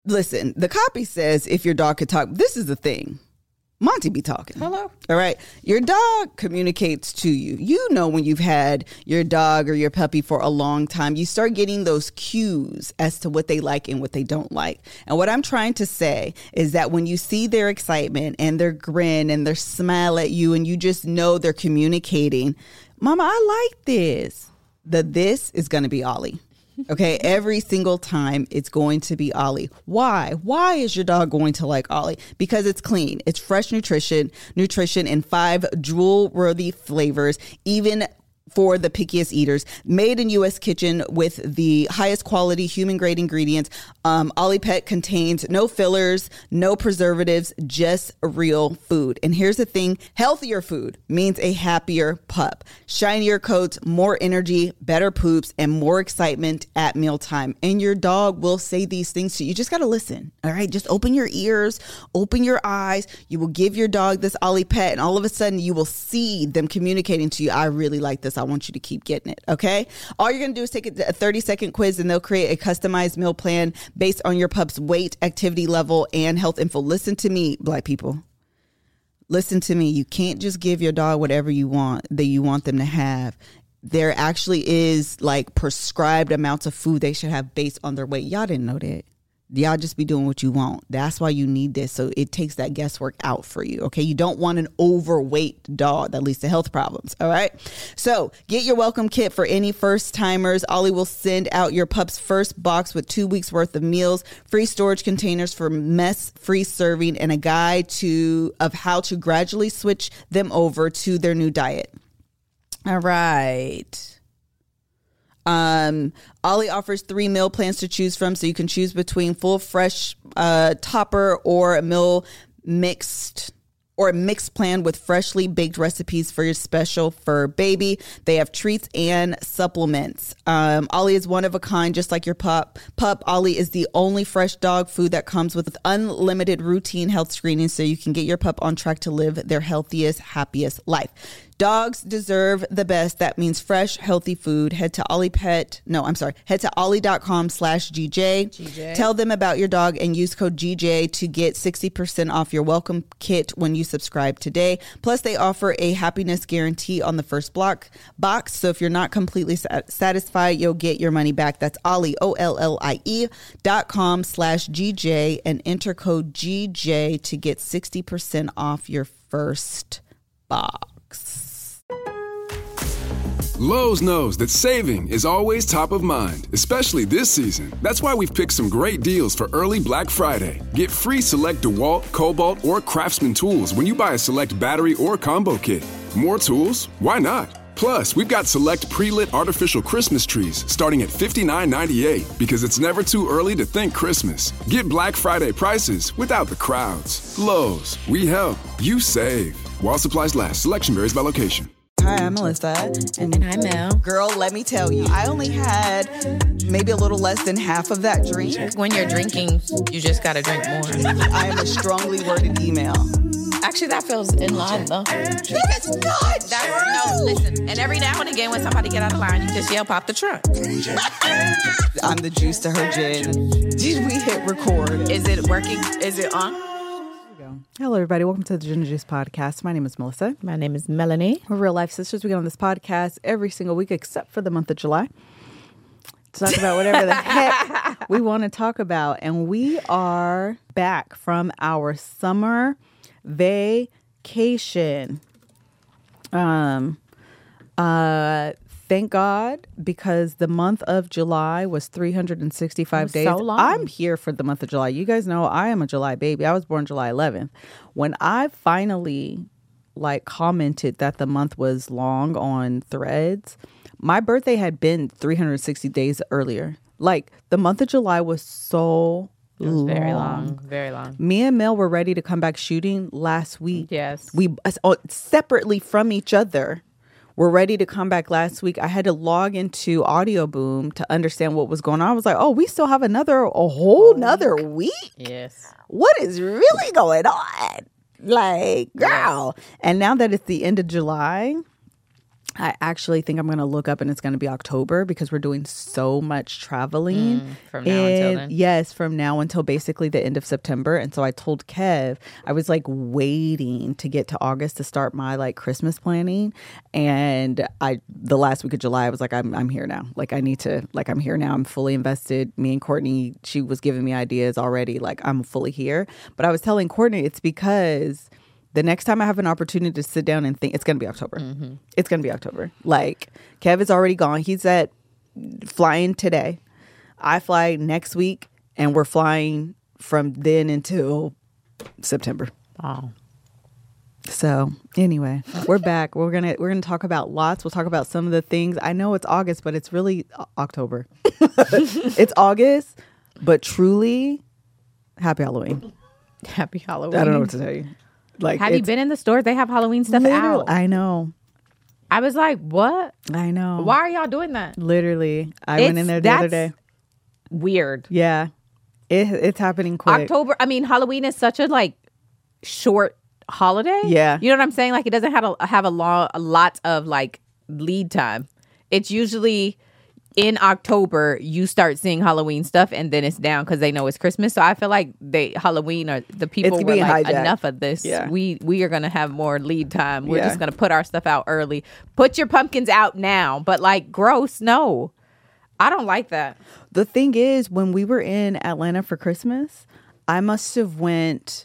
Listen, the copy says if your dog could talk, this is the thing. Monty be talking. Hello. All right. Your dog communicates to you. You know when you've had your dog or your puppy for a long time, you start getting those cues as to what they like and what they don't like. And what I'm trying to say is that when you see their excitement and their grin and their smile at you and you just know they're communicating, Mama, I like this. This is going to be Ollie. Okay, every single time it's going to be Ollie. Why? Why is your dog going to like Ollie? Because it's clean. It's fresh nutrition in 5 drool-worthy flavors, even for the pickiest eaters. Made in U.S. kitchen with the highest quality human-grade ingredients. Ollie Pet contains no fillers, no preservatives, just real food. And here's the thing, healthier food means a happier pup. Shinier coats, more energy, better poops, and more excitement at mealtime. And your dog will say these things to you. You just got to listen, all right? Just open your ears, open your eyes. You will give your dog this Ollie Pet, and all of a sudden you will see them communicating to you, I really like this. I want you to keep getting it, okay? All you're going to do is take a 30-second quiz, and they'll create a customized meal plan based on your pup's weight, activity level, and health info. Listen to me, Black people. Listen to me. You can't just give your dog whatever you want that you want them to have. There actually is like prescribed amounts of food they should have based on their weight. Y'all didn't know that. Y'all just be doing what you want. That's why you need this. So it takes that guesswork out for you. Okay. You don't want an overweight dog that leads to health problems. All right. So get your welcome kit for any first timers. Ollie will send out your pup's first box with 2 weeks worth of meals, free storage containers for mess free serving, and a guide of how to gradually switch them over to their new diet. All right. Ollie offers 3 meal plans to choose from, so you can choose between full fresh topper or a meal mixed plan with freshly baked recipes for your special fur baby. They have treats and supplements. Ollie is one of a kind, just like your pup. Ollie is the only fresh dog food that comes with unlimited routine health screening, so you can get your pup on track to live their healthiest, happiest life. Dogs deserve the best. That means fresh, healthy food. Head to ollie.com/GJ. Tell them about your dog and use code GJ to get 60% off your welcome kit when you subscribe today. Plus, they offer a happiness guarantee on the first box. So if you're not completely satisfied, you'll get your money back. That's Ollie, OLLIE.com/GJ, and enter code GJ to get 60% off your first box. Lowe's knows that saving is always top of mind, especially this season. That's why we've picked some great deals for early Black Friday. Get free select DeWalt, Cobalt, or Craftsman tools when you buy a select battery or combo kit. More tools? Why not? Plus, we've got select pre-lit artificial Christmas trees starting at $59.98 because it's never too early to think Christmas. Get Black Friday prices without the crowds. Lowe's, we help, you save. While supplies last, selection varies by location. Hi, I'm Melissa. And I'm Mel. Girl, let me tell you, I only had maybe a little less than half of that drink. When you're drinking, you just got to drink more. I am a strongly worded email. Actually, that feels in line, though. It's not No, listen. And every now and again, when somebody get out of line, you just yell, pop the trunk. I'm the juice to her gin. Did we hit record? Is it working? Is it on? Hello, everybody. Welcome to the Gin and Juice podcast. My name is Melissa. My name is Melanie. We're real life sisters. We get on this podcast every single week except for the month of July to talk about whatever the heck we want to talk about. And we are back from our summer vacation. Thank God, because the month of July was 365 days. So long. I'm here for the month of July. You guys know I am a July baby. I was born July 11th. When I finally commented that the month was long on Threads, my birthday had been 360 days earlier. The month of July was so It was very long, very long. Me and Mel were ready to come back shooting last week. Yes. We separately from each other. We're ready to come back last week. I had to log into Audio Boom to understand what was going on. I was like, oh, we still have a whole nother week? Yes. What is really going on? Girl. Yes. And now that it's the end of July, I actually think I'm going to look up and it's going to be October because we're doing so much traveling. From now until then? Yes, from now until basically the end of September. And so I told Kev, I was like waiting to get to August to start my like Christmas planning. And the last week of July, I was like, I'm here now. Like I need to, like I'm here now. I'm fully invested. Me and Courtney, she was giving me ideas already. Like I'm fully here. But I was telling Courtney it's because the next time I have an opportunity to sit down and think, it's going to be October. Mm-hmm. It's going to be October. Like, Kev is already gone. He's flying today. I fly next week, and we're flying from then until September. Wow. So, anyway, we're back. We're gonna talk about lots. We'll talk about some of the things. I know it's August, but it's really October. It's August, but truly, happy Halloween. Happy Halloween. I don't know what to tell you. Like, have you been in the stores? They have Halloween stuff out. I know. I was like, what? I know. Why are y'all doing that? Literally. I went in there the other day. Weird. Yeah. It's happening quick. October. I mean, Halloween is such a like short holiday. Yeah. You know what I'm saying? Like it doesn't have a lot of like lead time. It's usually in October you start seeing Halloween stuff and then it's down because they know it's Christmas. So I feel like Halloween or the people were like, hijacked. Enough of this. Yeah. We are gonna have more lead time. We're just gonna put our stuff out early. Put your pumpkins out now. But like gross, no. I don't like that. The thing is, when we were in Atlanta for Christmas, I must have went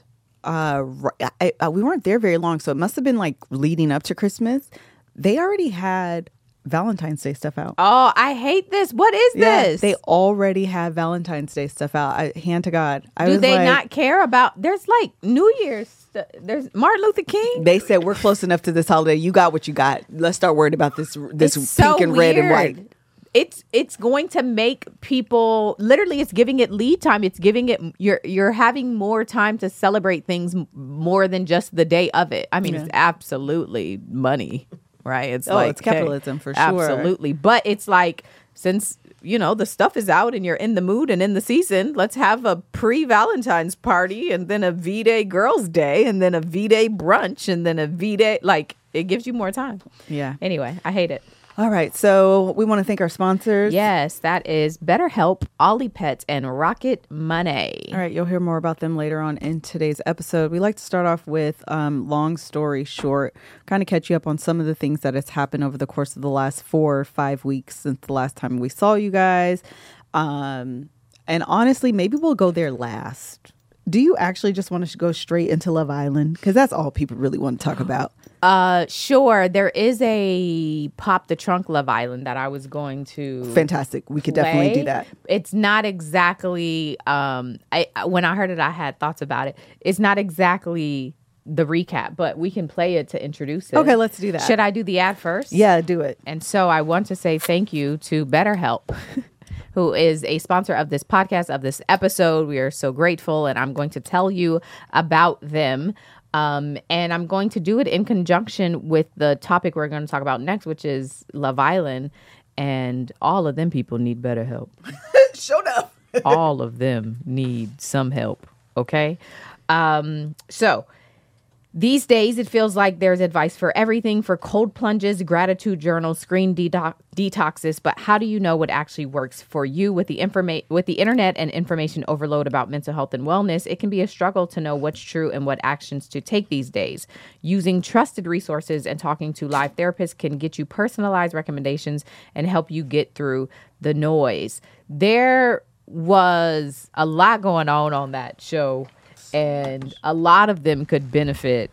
we weren't there very long, so it must have been like leading up to Christmas. They already had Valentine's Day stuff out. Oh, I hate this. What is this? They already have Valentine's Day stuff out. Hand to God. Do they not care about? There's like New Year's. There's Martin Luther King. They said we're close enough to this holiday. You got what you got. Let's start worrying about this it's pink so and red and white. It's going to make people literally. It's giving it lead time. It's giving it. You're having more time to celebrate things more than just the day of it. I mean, it's absolutely money. Right. It's it's capitalism for sure. Absolutely. But it's like, since, the stuff is out and you're in the mood and in the season, let's have a pre-Valentine's party and then a V-Day Girls Day and then a V-Day brunch and then a V-Day. Like, it gives you more time. Yeah. Anyway, I hate it. All right. So we want to thank our sponsors. Yes, that is BetterHelp, Ollie Pets, and Rocket Money. All right. You'll hear more about them later on in today's episode. We like to start off with long story short, kind of catch you up on some of the things that has happened over the course of the last 4 or 5 weeks since the last time we saw you guys. And honestly, maybe we'll go there last. Do you actually just want to go straight into Love Island? Because that's all people really want to talk about. Sure. There is a Pop the Trunk Love Island that I was going to Fantastic. We could definitely do that. It's not exactly, when I heard it, I had thoughts about it. It's not exactly the recap, but we can play it to introduce it. Okay, let's do that. Should I do the ad first? Yeah, do it. And so I want to say thank you to BetterHelp, who is a sponsor of this podcast, of this episode. We are so grateful, and I'm going to tell you about them. And I'm going to do it in conjunction with the topic we're going to talk about next, which is Love Island. And all of them people need better help. Showed up. All of them need some help. Okay. So these days, it feels like there's advice for everything, for cold plunges, gratitude journals, screen detoxes. But how do you know what actually works for you? With the internet and information overload about mental health and wellness, it can be a struggle to know what's true and what actions to take these days. Using trusted resources and talking to live therapists can get you personalized recommendations and help you get through the noise. There was a lot going on that show. And a lot of them could benefit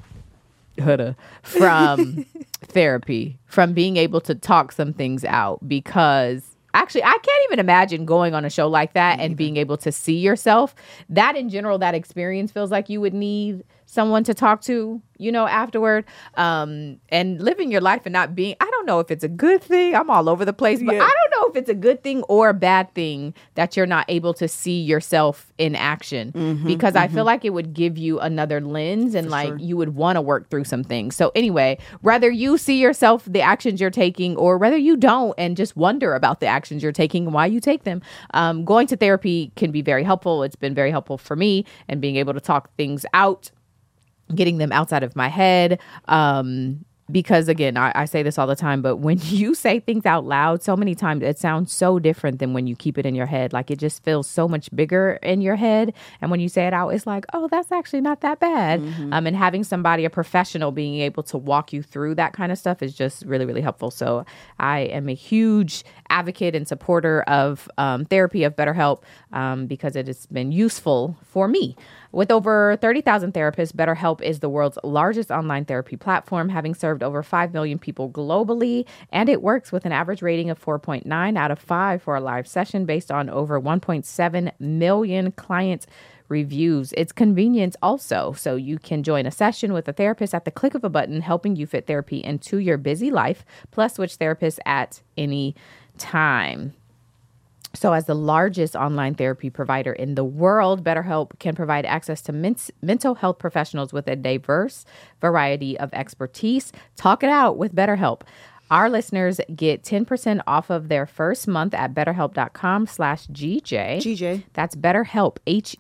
from therapy, from being able to talk some things out. Because actually, I can't even imagine going on a show like that and being able to see yourself. That in general, that experience feels like you would need someone to talk to, afterward. And living your life and not being, I don't know if it's a good thing. I'm all over the place, but I don't know if it's a good thing or a bad thing that you're not able to see yourself in action, because I feel like it would give you another lens and you would want to work through some things. So anyway, whether you see yourself, the actions you're taking, or whether you don't and just wonder about the actions you're taking and why you take them, going to therapy can be very helpful. It's been very helpful for me, and being able to talk things out, getting them outside of my head, because again, I say this all the time, but when you say things out loud, so many times it sounds so different than when you keep it in your head. Like it just feels so much bigger in your head. And when you say it out, it's like, oh, that's actually not that bad. And having somebody, a professional, being able to walk you through that kind of stuff is just really, really helpful. So I am a huge advocate and supporter of therapy, of BetterHelp, because it has been useful for me. With over 30,000 therapists, BetterHelp is the world's largest online therapy platform, having served over 5 million people globally, and it works with an average rating of 4.9 out of 5 for a live session based on over 1.7 million client reviews. It's convenience also, so you can join a session with a therapist at the click of a button, helping you fit therapy into your busy life, plus switch therapists at any time. So as the largest online therapy provider in the world, BetterHelp can provide access to mental health professionals with a diverse variety of expertise. Talk it out with BetterHelp. Our listeners get 10% off of their first month at BetterHelp.com/GJ. GJ. That's BetterHelp,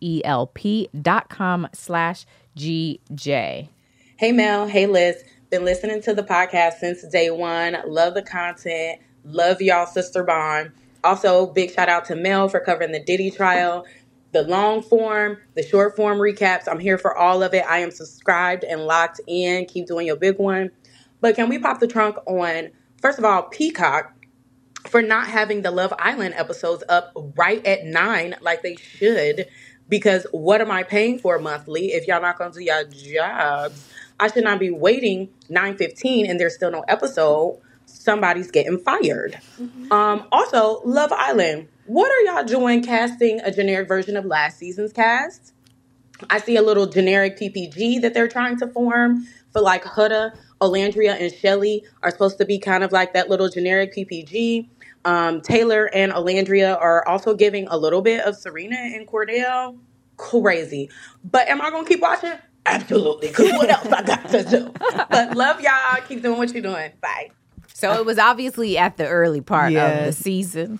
HELP.com/GJ. Hey Mel, hey Liz. Been listening to the podcast since day one. Love the content. Love y'all sister bond. Also, big shout out to Mel for covering the Diddy trial, the long form, the short form recaps. I'm here for all of it. I am subscribed and locked in. Keep doing your big one. But can we pop the trunk on, first of all, Peacock for not having the Love Island episodes up right at 9 like they should? Because what am I paying for monthly if y'all not going to do your jobs? I should not be waiting 9:15 and there's still no episode. Somebody's getting fired. Also, Love Island. What are y'all doing casting a generic version of last season's cast? I see a little generic PPG that they're trying to form for like Huda, Olandria, and Shelly are supposed to be kind of like that little generic PPG. Taylor and Olandria are also giving a little bit of Serena and Cordell. Crazy. But am I going to keep watching? Absolutely. Because what else I got to do? But love y'all. Keep doing what you're doing. Bye. So it was obviously at the early part of the season.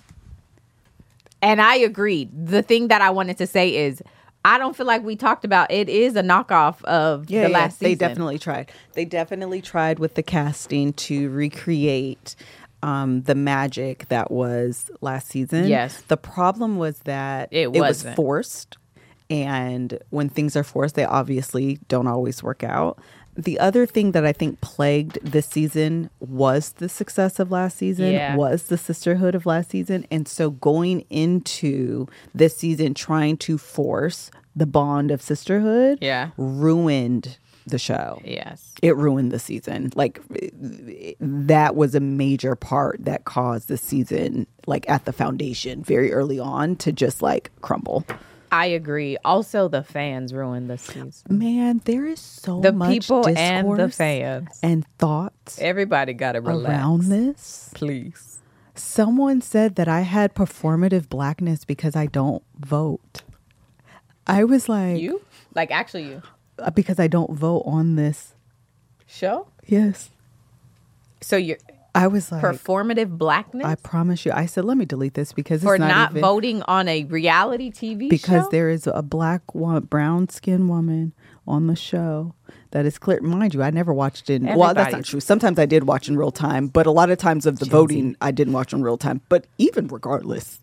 And I agreed. The thing that I wanted to say is I don't feel like we talked about it is a knockoff of the last season. They definitely tried. They definitely tried with the casting to recreate the magic that was last season. Yes. The problem was that it was forced. And when things are forced, they obviously don't always work out. The other thing that I think plagued this season was the success of last season, was the sisterhood of last season. And so going into this season, trying to force the bond of sisterhood ruined the show. Yes. It ruined the season. Like that was a major part that caused the season, like at the foundation very early on, to just like crumble. I agree. Also, the fans ruined the season. Man, there is so the much people discourse and the fans and thoughts. Everybody got to relax around this. Please. Someone said that I had performative blackness because I don't vote. I was like, you? Like actually you? Because I don't vote on this show? Yes. So you're I was like, performative blackness? I promise you. I said, let me delete this because for it's not even, voting on a reality TV because show? there is a black brown skinned woman on the show that is clear. Mind you, I never watched it. Well, that's not true. Sometimes I did watch in real time, but a lot of times of the voting, I didn't watch in real time. But even regardless,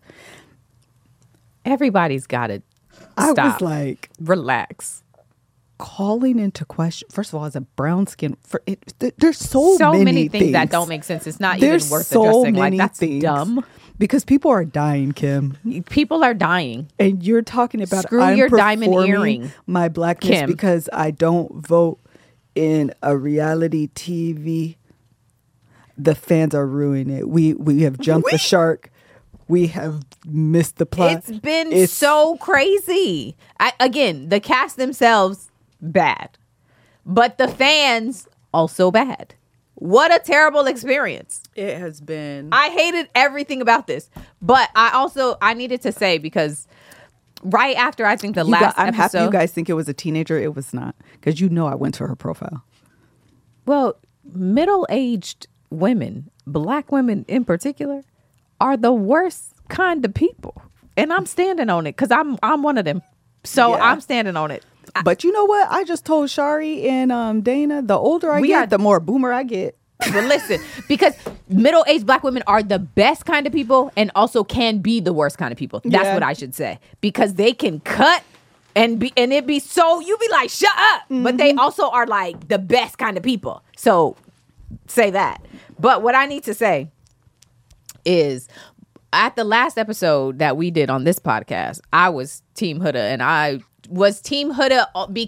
everybody's got to stop. I was like, relax. Calling into question, first of all, as a brown skin, there's so many things that don't make sense. It's not even worth addressing. Like that's dumb. Because people are dying, Kim. People are dying, and you're talking about screw your diamond earring, my blackness, Kim. Because I don't vote in a reality TV. The fans are ruining it. We have jumped the shark. We have missed the plot. It's been so crazy. Again, the cast themselves. Bad, but the fans also bad. What a terrible experience it has been. I hated everything about this, but I needed to say, because right after I think I'm happy you guys think it was a teenager. It was not, because I went to her profile. Well, middle-aged women, black women in particular, are the worst kind of people, and I'm standing on it because I'm one of them. So I'm standing on it. But you know what? I just told Shari and Dana, the older I get, the more boomer I get. But listen, because middle-aged Black women are the best kind of people and also can be the worst kind of people. That's what I should say. Because they can cut and it be so, you be like, shut up. But they also are like the best kind of people. So say that. But what I need to say is, at the last episode that we did on this podcast, I was Team Huda, and I was Team Huda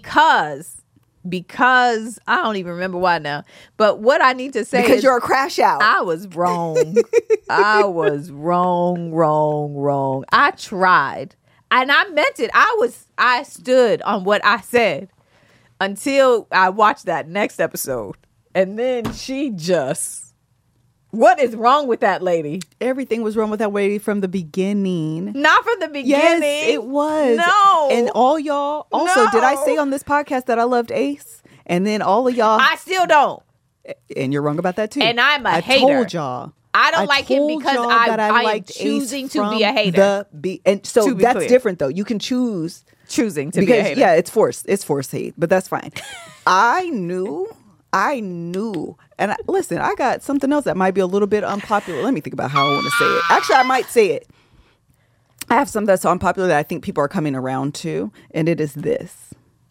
because I don't even remember why now. But what I need to say because is, you're a crash out. I was wrong. I was wrong. I tried, and I meant it. I stood on what I said until I watched that next episode, and then she just. What is wrong with that lady? Everything was wrong with that lady from the beginning. Not from the beginning. Yes, it was. No. And all y'all. Also, did I say on this podcast that I loved Ace? And then all of y'all. I still don't. And you're wrong about that too. And I'm a hater. I told y'all. I don't like him because I am choosing to be a hater. And so that's clear. different though. You can choosing to be a hater. Yeah, it's forced. It's forced hate, but that's fine. I knew. And listen, I got something else that might be a little bit unpopular. Let me think about how I want to say it. Actually, I might say it. I have something that's unpopular that I think people are coming around to, and it is this.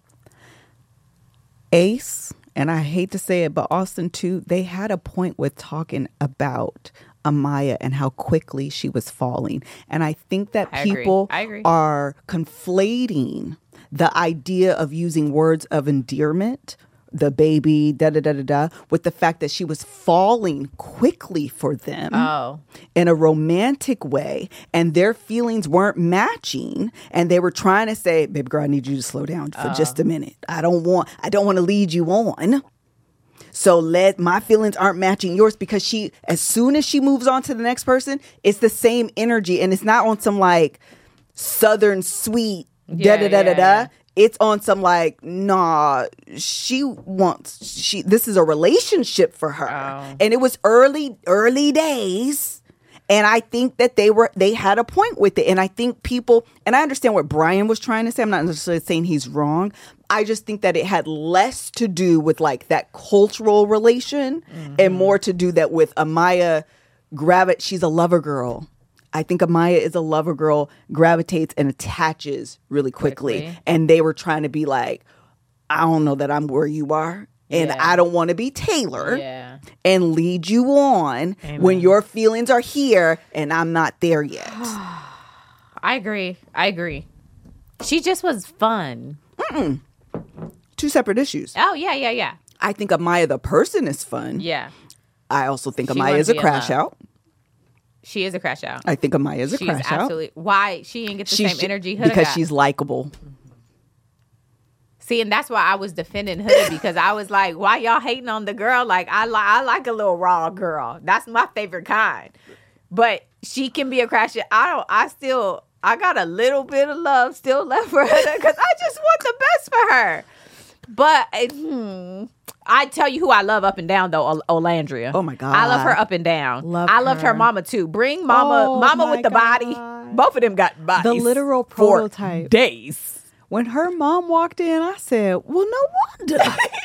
Ace, and I hate to say it, but Austin too, they had a point with talking about Amaya and how quickly she was falling. And I think that people are conflating the idea of using words of endearment, the baby, with the fact that she was falling quickly for them in a romantic way, and their feelings weren't matching, and they were trying to say, baby girl, I need you to slow down for just a minute. I don't want to lead you on. So my feelings aren't matching yours, because as soon as she moves on to the next person, it's the same energy, and it's not on some like Southern sweet It's on some like, nah, this is a relationship for her. And it was early days. And I think that they had a point with it. And I think people, and I understand what Brian was trying to say. I'm not necessarily saying he's wrong. I just think that it had less to do with like that cultural relation and more to do that with Amaya she's a lover girl. I think Amaya is a lover girl, gravitates and attaches really quickly. And they were trying to be like, I don't know that I'm where you are. And I don't want to be Taylor and lead you on when your feelings are here and I'm not there yet. I agree. She just was fun. Two separate issues. Oh, yeah. I think Amaya the person is fun. Yeah. I also think Amaya is a crash out. She is a crash out. I think Amaya is a crash out. Why? She didn't get the same energy Huda because got. She's likable. See, and that's why I was defending Huda, because I was like, why y'all hating on the girl? Like, I like a little raw girl. That's my favorite kind. But she can be a crash out. I got a little bit of love still left for Huda, because I just want the best for her. But I tell you who I love up and down though, Olandria. Oh my God, I love her up and down. I loved her mama too. Bring mama with the body. Both of them got bodies. The literal prototype. For days. When her mom walked in, I said, "Well, no wonder."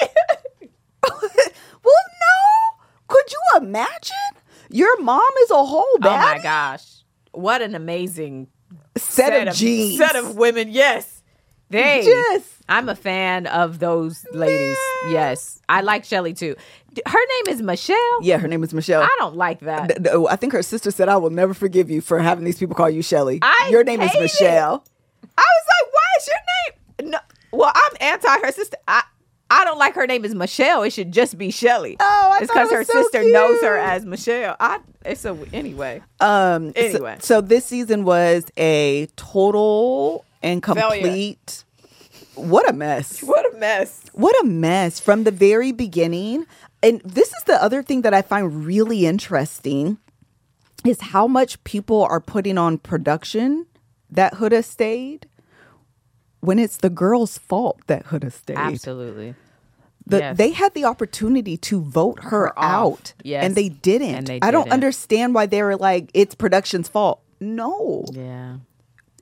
Well, no. Could you imagine? Your mom is a whole baddie. Oh my gosh, what an amazing set of genes. Set of women. Yes. Yes. I'm a fan of those ladies. Man. Yes. I like Shelly too. Her name is Michelle? Yeah, her name is Michelle. I don't like that. I think her sister said, I will never forgive you for having these people call you Shelly. Your name is Michelle. I was like, why is your name? No. Well, I'm anti her sister. I don't like her name is Michelle. It should just be Shelly. Oh, it's because her sister knows her as Michelle. Anyway. Anyway. So this season was a total and complete What a mess. What a mess from the very beginning. And this is the other thing that I find really interesting is how much people are putting on production that Huda stayed when it's the girl's fault that Huda stayed. Absolutely. They had the opportunity to vote her out. Yes. And they didn't. I don't understand why they were like, it's production's fault. No. Yeah.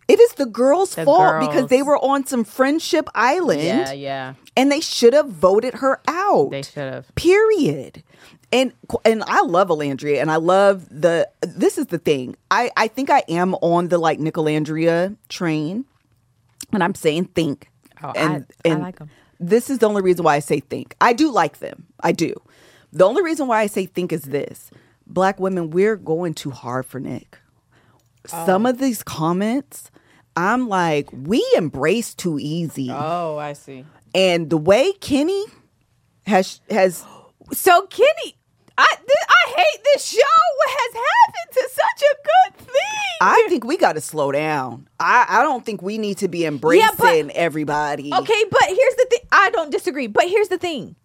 It is the girls' fault because girls. they were on some friendship island. Yeah. And they should have voted her out. They should have. Period. And I love Alandria, and I love this is the thing. I think I am on the like Nicolandria train, and I'm saying think. Oh, and I like them. This is the only reason why I say think. I do like them. I do. The only reason why I say think is this. Black women, we're going too hard for Nick. Some of these comments, I'm like, we embrace too easy. Oh, I see. And the way Kenny has So Kenny, I hate this show. What has happened to such a good thing? I think we got to slow down. I don't think we need to be embracing everybody. Okay, but here's the thing. I don't disagree, but here's the thing.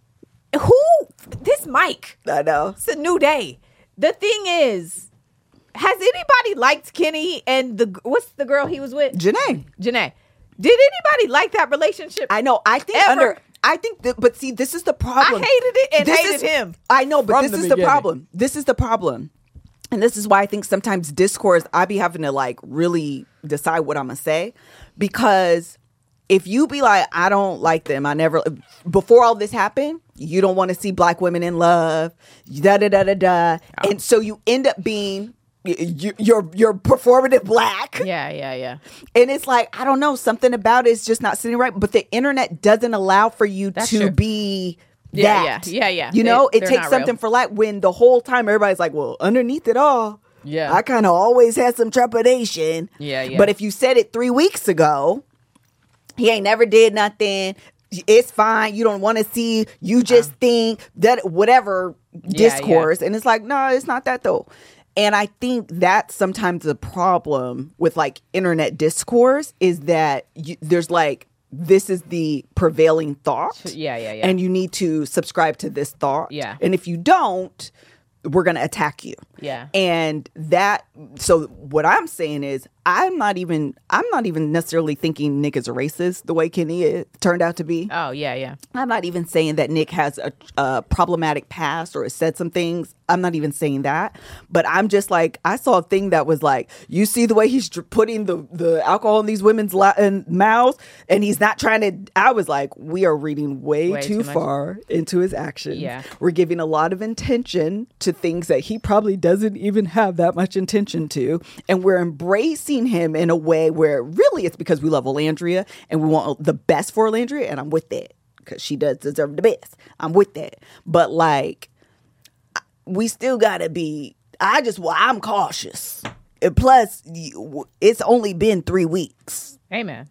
This Mike? I know. It's a new day. The thing is, has anybody liked Kenny and what's the girl he was with? Janae. Did anybody like that relationship? I know. I think Ever? but see, this is the problem. I hated it and This hated is- him. I know, but from this the is the beginning. problem. This is the problem. And this is why I think sometimes discourse, I be having to like really decide what I'm going to say. Because if you be like, I don't like them, before all this happened, you don't want to see black women in love, da-da-da-da-da. Oh. And so you end up being, you're performative black. Yeah. And it's like, I don't know, something about it is just not sitting right. But the internet doesn't allow for you That's to true. be Yeah, that. yeah. You know, it They're takes not something real. for like when the whole time everybody's like, well, underneath it all, Yeah. I kind of always had some trepidation. Yeah. But if you said it 3 weeks ago, he ain't never did nothing. It's fine. You don't want to see. You just think that whatever discourse. And it's like, no, it's not that though. And I think that's sometimes the problem with like internet discourse is that there's like, this is the prevailing thought. Yeah. And you need to subscribe to this thought. Yeah. And if you don't, we're going to attack you. Yeah. And so what I'm saying is I'm not even necessarily thinking Nick is a racist the way Kenny turned out to be. Oh, yeah. I'm not even saying that Nick has a problematic past or has said some things. I'm not even saying that. But I'm just like, I saw a thing that was like, you see the way he's putting the alcohol in these women's mouths and he's not trying to. I was like, we are reading way too far into his actions. Yeah. We're giving a lot of intention to things that he probably doesn't even have that much intention to. And we're embracing him in a way where really it's because we love Alandria and we want the best for Alandria. And I'm with that because she does deserve the best. I'm with that. But like, we still gotta be, I'm cautious. And plus, it's only been 3 weeks. Amen.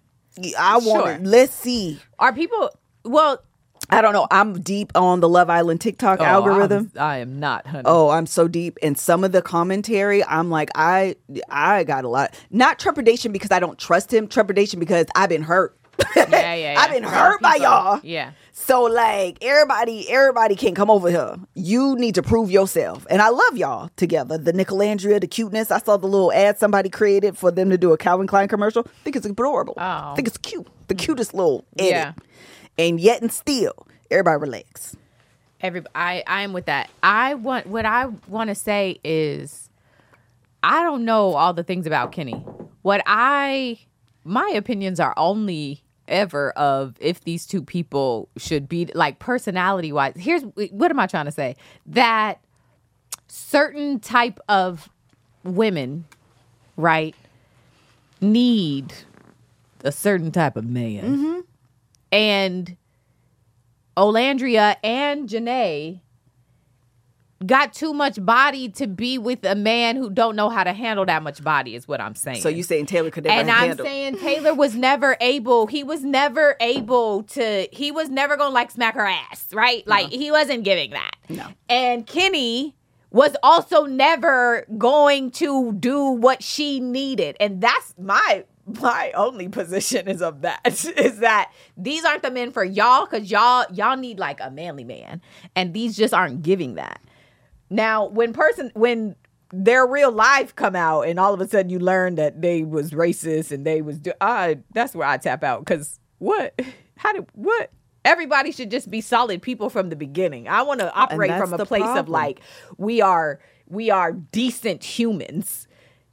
Let's see. Are people, well, I don't know. I'm deep on the Love Island TikTok algorithm. I am not, honey. Oh, I'm so deep. And some of the commentary, I'm like, I got a lot. Not trepidation because I don't trust him. Trepidation because I've been hurt. Yeah. I've been hurt by y'all. Yeah. So like everybody can come over here. You need to prove yourself. And I love y'all together. The Nicolandria, the cuteness. I saw the little ad somebody created for them to do a Calvin Klein commercial. I think it's adorable. Oh. I think it's cute. The cutest little edit. Yeah. And yet and still, everybody relax. I am with that. What I want to say is, I don't know all the things about Kenny. My opinions are only ever of if these two people should be like personality wise. Here's what am I trying to say? That certain type of women, right, need a certain type of man. Mm-hmm. And Olandria and Janae got too much body to be with a man who don't know how to handle that much body is what I'm saying. So you saying Taylor could never handle. And I'm saying Taylor was never able, he was never going to like smack her ass, right? Like he wasn't giving that. No. And Kenny was also never going to do what she needed. And that's my only position is that these aren't the men for y'all, because y'all need like a manly man. And these just aren't giving that. Now, when their real life come out and all of a sudden you learn that they was racist and they was, that's where I tap out. Because what? Everybody should just be solid people from the beginning. I want to operate from a place of like, we are decent humans.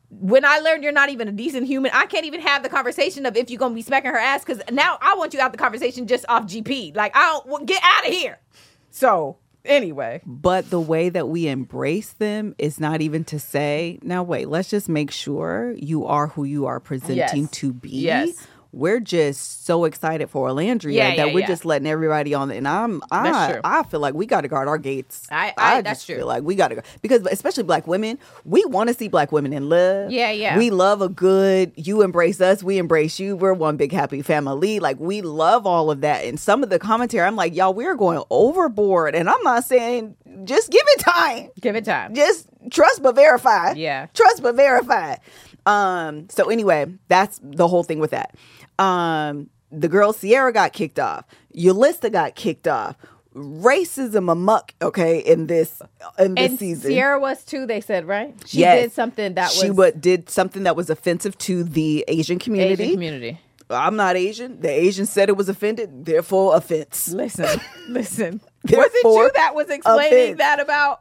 when I learned you're not even a decent human, I can't even have the conversation of if you're going to be smacking her ass, because now I want you out the conversation just off GP. Like, get out of here. So, anyway. But the way that we embrace them is not even to say, now wait, let's just make sure you are who you are presenting to be. Yes. We're just so excited for Orlandria that we're just letting everybody on. And I feel like we got to guard our gates. I that's true. feel like we got to go, because especially Black women, we want to see Black women in love. Yeah. We love a good, you embrace us, we embrace you. We're one big happy family. Like, we love all of that. And some of the commentary, I'm like, y'all, we're going overboard. And I'm not saying just give it time. Give it time. Just trust but verify. Yeah. Trust but verify. So anyway, that's the whole thing with that. The girl Sierra got kicked off. Yulista got kicked off. Racism amok, okay, in this season. Sierra was too, they said, right? She did something that did something that was offensive to the Asian community. I'm not Asian. The Asians said it was offended, therefore offense. Listen. Was it you that was explaining that about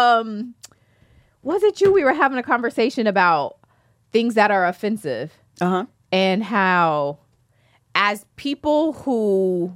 was it you? We were having a conversation about things that are offensive. Uh-huh. And how, as people who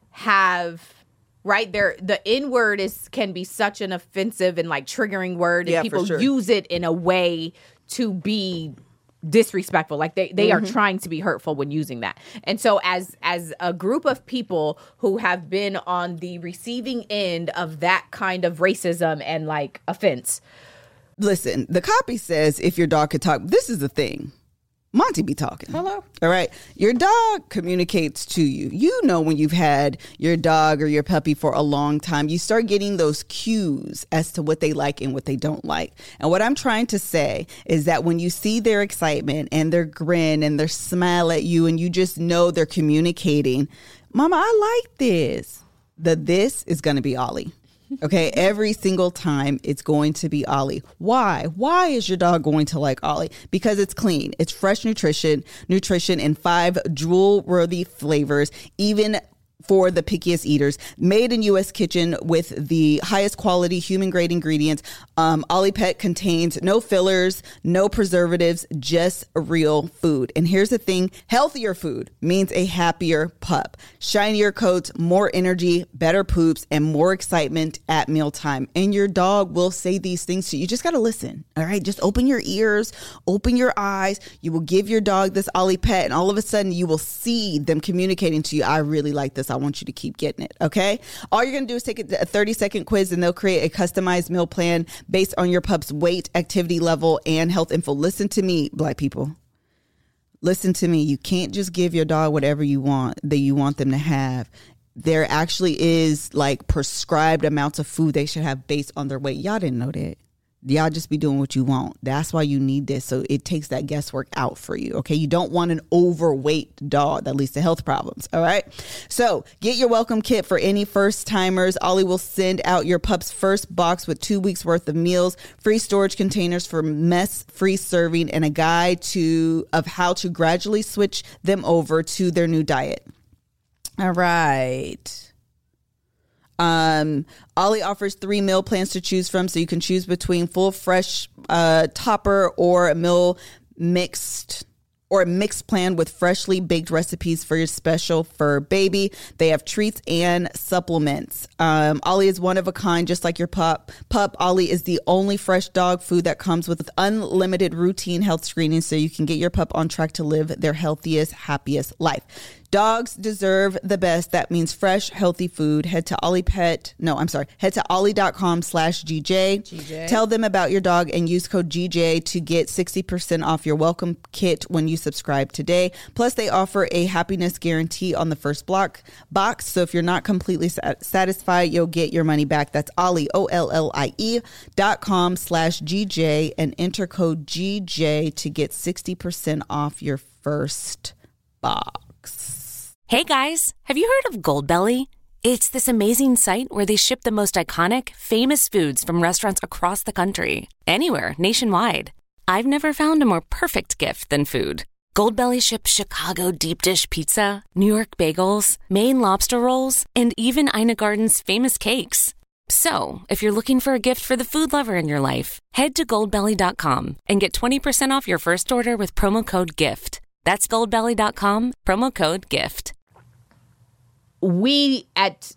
have, right, the N word can be such an offensive and like triggering word, and people use it in a way to be disrespectful. Like they are trying to be hurtful when using that. And so as a group of people who have been on the receiving end of that kind of racism and like offense. Listen, the copy says if your dog could talk, this is the thing. Monty be talking. Hello. All right. Your dog communicates to you. You know, when you've had your dog or your puppy for a long time, you start getting those cues as to what they like and what they don't like. And what I'm trying to say is that when you see their excitement and their grin and their smile at you, and you just know they're communicating, Mama, I like this. This is going to be Ollie. Okay, every single time it's going to be Ollie. Why? Why is your dog going to like Ollie? Because it's clean. It's fresh nutrition in 5 drool-worthy flavors, even for the pickiest eaters. Made in U.S. kitchen with the highest quality human-grade ingredients. Ollie Pet contains no fillers, no preservatives, just real food. And here's the thing, healthier food means a happier pup. Shinier coats, more energy, better poops, and more excitement at mealtime. And your dog will say these things to you. You just got to listen, all right? Just open your ears, open your eyes. You will give your dog this Ollie Pet, and all of a sudden you will see them communicating to you, I really like this. I want you to keep getting it, okay? All you're going to do is take a 30-second quiz, and they'll create a customized meal plan based on your pup's weight, activity level, and health info. Listen to me, Black people. Listen to me. You can't just give your dog whatever you want that you want them to have. There actually is like prescribed amounts of food they should have based on their weight. Y'all didn't know that. Y'all just be doing what you want. That's why you need this. So it takes that guesswork out for you. Okay. You don't want an overweight dog that leads to health problems. All right. So get your welcome kit for any first timers. Ollie will send out your pup's first box with 2 weeks worth of meals, free storage containers for mess free serving, and a guide of how to gradually switch them over to their new diet. All right. Ollie offers 3 meal plans to choose from, so you can choose between full fresh topper or a meal mixed plan with freshly baked recipes for your special fur baby. They have treats and supplements. Ollie is one of a kind, just like your pup. Ollie is the only fresh dog food that comes with unlimited routine health screening, so you can get your pup on track to live their healthiest, happiest life. Dogs deserve the best. That means fresh, healthy food. Head to ollie.com/GJ. Tell them about your dog and use code GJ to get 60% off your welcome kit when you subscribe today. Plus, they offer a happiness guarantee on the first box. So if you're not completely satisfied, you'll get your money back. That's Ollie, OLLIE.com/GJ, and enter code GJ to get 60% off your first box. Hey guys, have you heard of Goldbelly? It's this amazing site where they ship the most iconic, famous foods from restaurants across the country. Anywhere, nationwide. I've never found a more perfect gift than food. Goldbelly ships Chicago deep dish pizza, New York bagels, Maine lobster rolls, and even Ina Garden's famous cakes. So, if you're looking for a gift for the food lover in your life, head to Goldbelly.com and get 20% off your first order with promo code GIFT. That's Goldbelly.com, promo code GIFT. We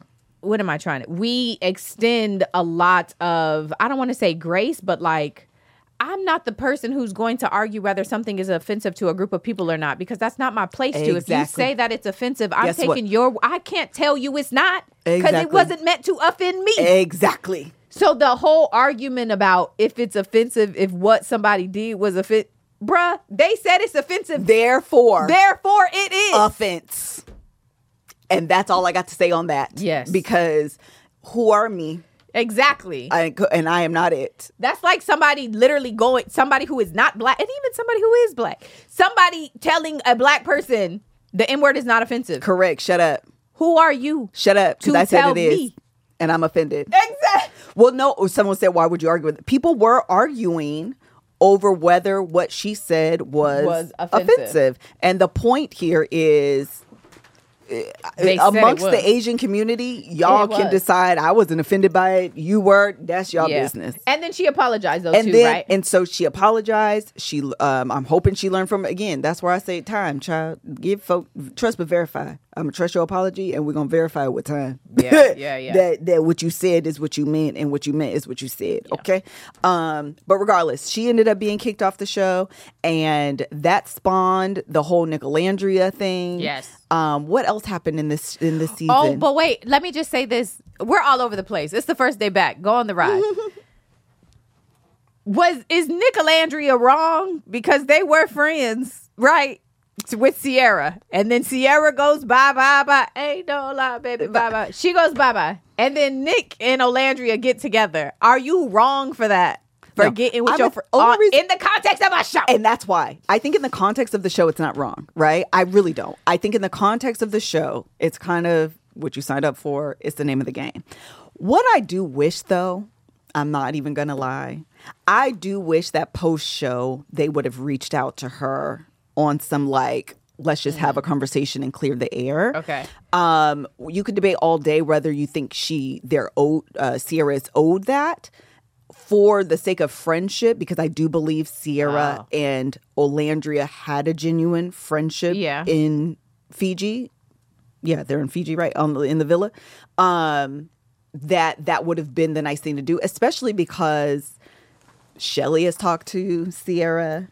extend a lot of, I don't want to say grace, but like, I'm not the person who's going to argue whether something is offensive to a group of people or not, because that's not my place to. If you say that it's offensive, I'm taking I can't tell you it's not, because it wasn't meant to offend me. Exactly. So the whole argument about if it's offensive, if what somebody did was offensive, bruh, they said it's offensive. Therefore it is. Offense. And that's all I got to say on that. Yes. Because who are me? Exactly. And I am not it. That's like somebody somebody who is not black, and even somebody who is black. Somebody telling a black person the N-word is not offensive. Correct. Shut up. Who are you? Shut up. Because I said it is. Me. And I'm offended. Exactly. Well, no, someone said, why would you argue with it? People were arguing over whether what she said was offensive. And the point here is, amongst the Asian community, y'all can decide. I wasn't offended by it. You were. That's y'all business. And then she apologized though, right? And so she apologized. She, I'm hoping she learned from it. Again, that's where I say time, child. Give folk trust but verify. I'm gonna trust your apology, and we're gonna verify it with time. Yeah. that what you said is what you meant, and what you meant is what you said. Yeah. Okay. But regardless, she ended up being kicked off the show, and that spawned the whole Nicolandria thing. Yes. What else happened in this season? Oh, but wait, let me just say this. We're all over the place. It's the first day back. Go on the ride. Is Nicolandria wrong? Because they were friends, right? With Sierra. And then Sierra goes bye. Ain't no lie, baby, bye. She goes bye. And then Nick and Olandria get together. Are you wrong for that? For getting with your friend in the context of a show. And that's why. I think in the context of the show, it's not wrong, right? I really don't. I think in the context of the show, it's kind of what you signed up for. It's the name of the game. What I do wish, though, I'm not even going to lie, I do wish that post-show, they would have reached out to her on some like, let's just have a conversation and clear the air. Okay. You could debate all day whether you think Sierra is owed that for the sake of friendship, because I do believe Sierra and Olandria had a genuine friendship in Fiji. Yeah, they're in Fiji, right? In the villa. That would have been the nice thing to do, especially because Shelly has talked to Sierra.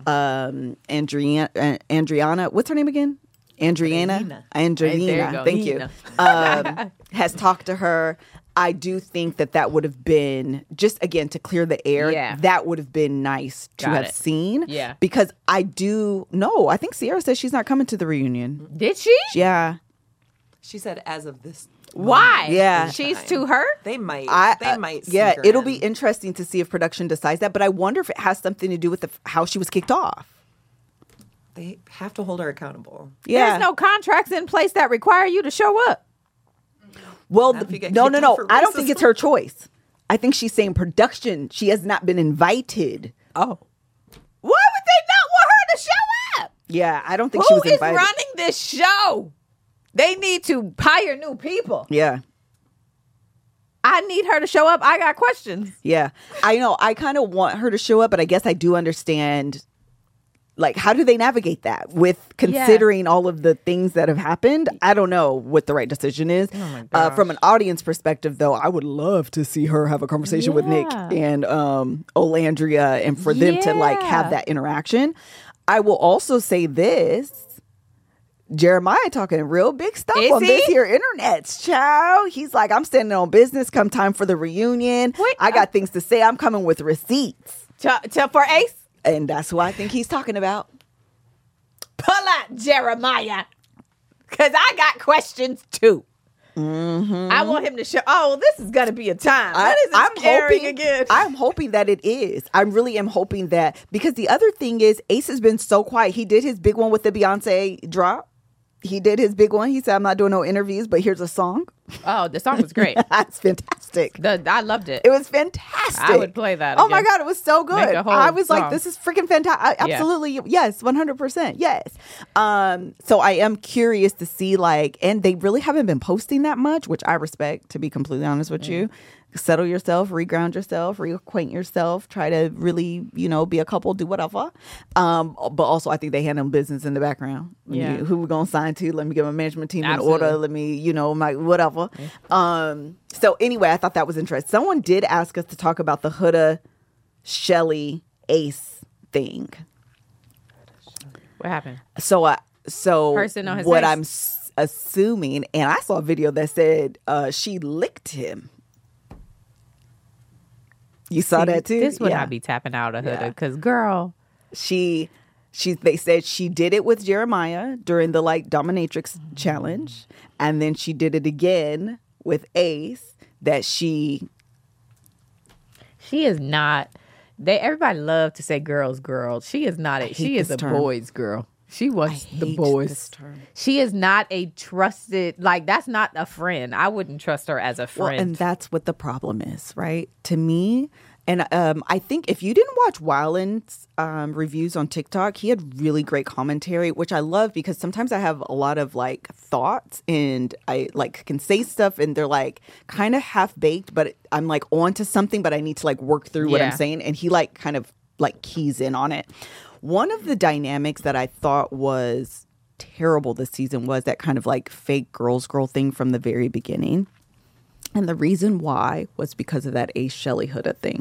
Andriana, what's her name again? Andriana. Thank you. Has talked to her. I do think that would have been, just again, to clear the air, that would have been nice to have seen. Yeah. Because I think Sierra said she's not coming to the reunion. Did she? Yeah. She said as of this. Why? Yeah. She's too hurt? They might. Yeah, it'll be interesting to see if production decides that. But I wonder if it has something to do with how she was kicked off. They have to hold her accountable. Yeah. There's no contracts in place that require you to show up. Well, no. I don't think it's her choice. I think she's saying production. She has not been invited. Oh. Why would they not want her to show up? Yeah, I don't think she was invited. Who is running this show? They need to hire new people. Yeah. I need her to show up. I got questions. Yeah. I know. I kind of want her to show up, but I guess I do understand, like, how do they navigate that with considering all of the things that have happened? I don't know what the right decision is. Oh my gosh. From an audience perspective, though, I would love to see her have a conversation with Nick and Olandria, and for them to like have that interaction. I will also say this. Jeremiah talking real big stuff on this here internet's child. He's like, I'm standing on business come time for the reunion. I got things to say. I'm coming with receipts. For Ace? And that's who I think he's talking about. Pull out Jeremiah. Because I got questions too. Mm-hmm. I want him to show, this is going to be a time. What is this carrying again? I'm hoping that it is. I really am hoping that. Because the other thing is, Ace has been so quiet. He did his big one with the Beyonce drop. He did his big one. He said, I'm not doing no interviews, but here's a song. Oh, the song was great. That's fantastic. I loved it. It was fantastic. I would play that again. Oh my God, it was so good. I was like, this is freaking fantastic. Absolutely. Yes, 100%. Yes. So I am curious to see, like, and they really haven't been posting that much, which I respect, to be completely honest with you. settle yourself, reground yourself, reacquaint yourself, try to really, be a couple, do whatever. But also, I think they handle business in the background. Yeah. Who we going to sign to? Let me get my management team Absolutely. in order. Let me, my whatever. So anyway, I thought that was interesting. Someone did ask us to talk about the Huda, Shelly, Ace thing. What happened? So Person on his what face? I'm assuming, and I saw a video that said she licked him. You saw that too? This would Yeah. not be tapping out of Huda Yeah. because, girl, They said she did it with Jeremiah during the dominatrix challenge, and then she did it again with Ace. That she is not. Everybody love to say girls. She is not. She is this a term. boys' girl. She wants the hate boys. this term. She is not a trusted. That's not a friend. I wouldn't trust her as a friend. Well, and that's what the problem is, right? To me, and I think if you didn't watch Wyland's reviews on TikTok, he had really great commentary, which I love because sometimes I have a lot of thoughts and I can say stuff and they're kind of half baked, but I'm on to something, but I need to work through what I'm Yeah. saying. And he kind of keys in on it. One of the dynamics that I thought was terrible this season was that kind of fake girl thing from the very beginning. And the reason why was because of that Ace Shelly Huda thing.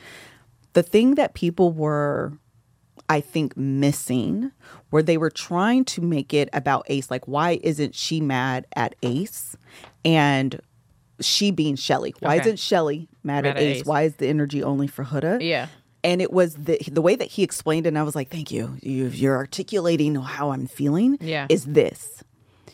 The thing that people were, I think, missing, where they were trying to make it about Ace, why isn't she mad at Ace? And she being Shelly. Why Okay. isn't Shelly mad at Ace? Why is the energy only for Huda? Yeah. And it was the way that he explained it, and I was like, thank you. You're articulating how I'm feeling. Yeah. Is this.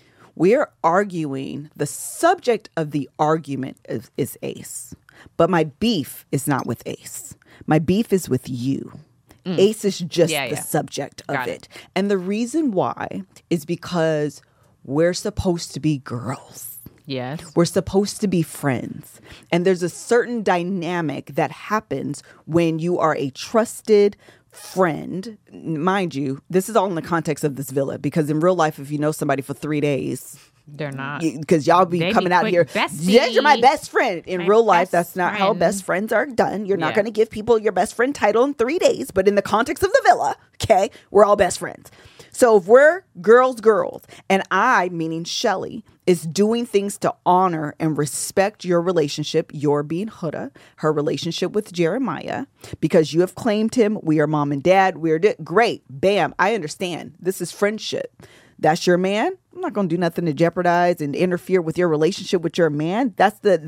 We're arguing, the subject of the argument is Ace. But my beef is not with Ace. My beef is with you. Ace is just the subject of Got it. And the reason why is because we're supposed to be girls. Yes. We're supposed to be friends. And there's a certain dynamic that happens when you are a trusted friend. Mind you, this is all in the context of this villa, because in real life, if you know somebody for 3 days, They're not. because y'all be They be coming out quick, here, bestie. yes, you're my best friend. In My real life, best that's not how friend. best friends are done. You're not Yeah. going to give people your best friend title in 3 days. But in the context of the villa, okay, we're all best friends. So if we're girls, and I, meaning Shelly, is doing things to honor and respect your relationship, your being Huda, her relationship with Jeremiah, because you have claimed him, we are mom and dad, great, bam, I understand. This is friendship. That's your man. I'm not going to do nothing to jeopardize and interfere with your relationship with your man. That's a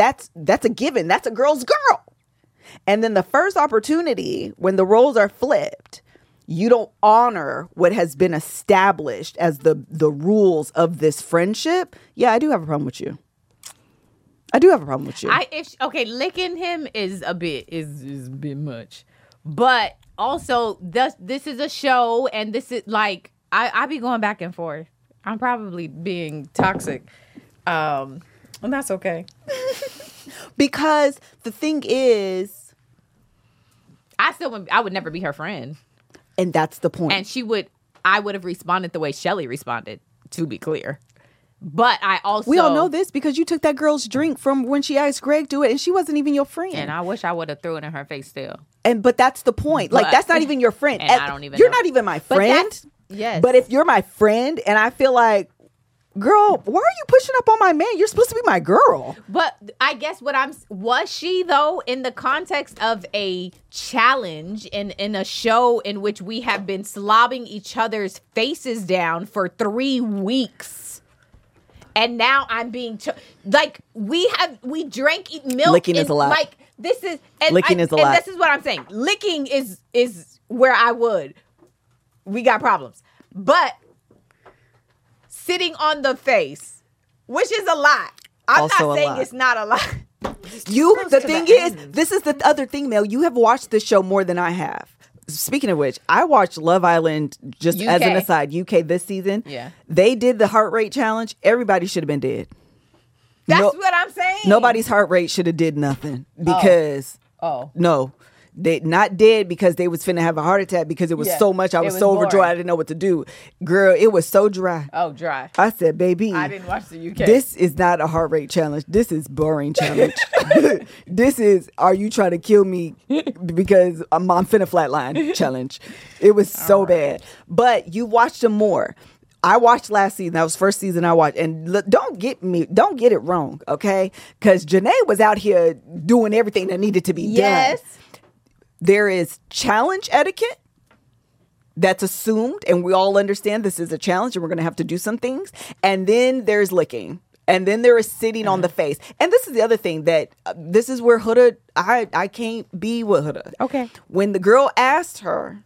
given. That's a girl's girl. And then the first opportunity when the roles are flipped, you don't honor what has been established as the rules of this friendship. Yeah, I do have a problem with you. Licking him is a bit much, but also this is a show, and this is I be going back and forth. I'm probably being toxic, and that's okay. Because the thing is, I would never be her friend, and that's the point. and I would have responded the way Shelly responded. To be clear. But I also... We all know this because you took that girl's drink from when she asked Greg to it, and she wasn't even your friend. And I wish I would have threw it in her face still. But that's the point. That's not even your friend. And I don't even You're know. not even my But friend. yes. But if you're my friend and I feel like, girl, why are you pushing up on my man? You're supposed to be my girl. But I guess was she though in the context of a challenge in a show in which we have been slobbing each other's faces down for 3 weeks, and now I'm being we drank milk. Licking is a lot. This is Licking is a lot. And this is what I'm saying. Licking is where we got problems, but sitting on the face, which is a lot. I'm Also not a saying lot. it's not a lot. The thing is, this is the other thing, Mel. You have watched this show more than I have. Speaking of which, I watched Love Island just as an UK. aside, UK this season. Yeah. They did the heart rate challenge. Everybody should have been dead. That's No- what I'm saying. Nobody's heart rate should have did nothing because no, They not dead because they was finna have a heart attack because it was so much. I was so overjoyed. boring. I didn't know what to do. Girl, it was so dry. Oh, dry. I said, baby, I didn't watch the UK. this is not a heart rate challenge. This is boring challenge. This is, are you trying to kill me because I'm finna flatline challenge. It was so bad. But you watched them more. I watched last season. That was first season I watched. And look, don't get it wrong, okay? Because Janae was out here doing everything that needed to be done. There is challenge etiquette that's assumed, and we all understand this is a challenge and we're going to have to do some things. And then there's licking. And then there is sitting on the face. And this is the other thing that this is where Huda, I can't be with Huda. Okay. When the girl asked her,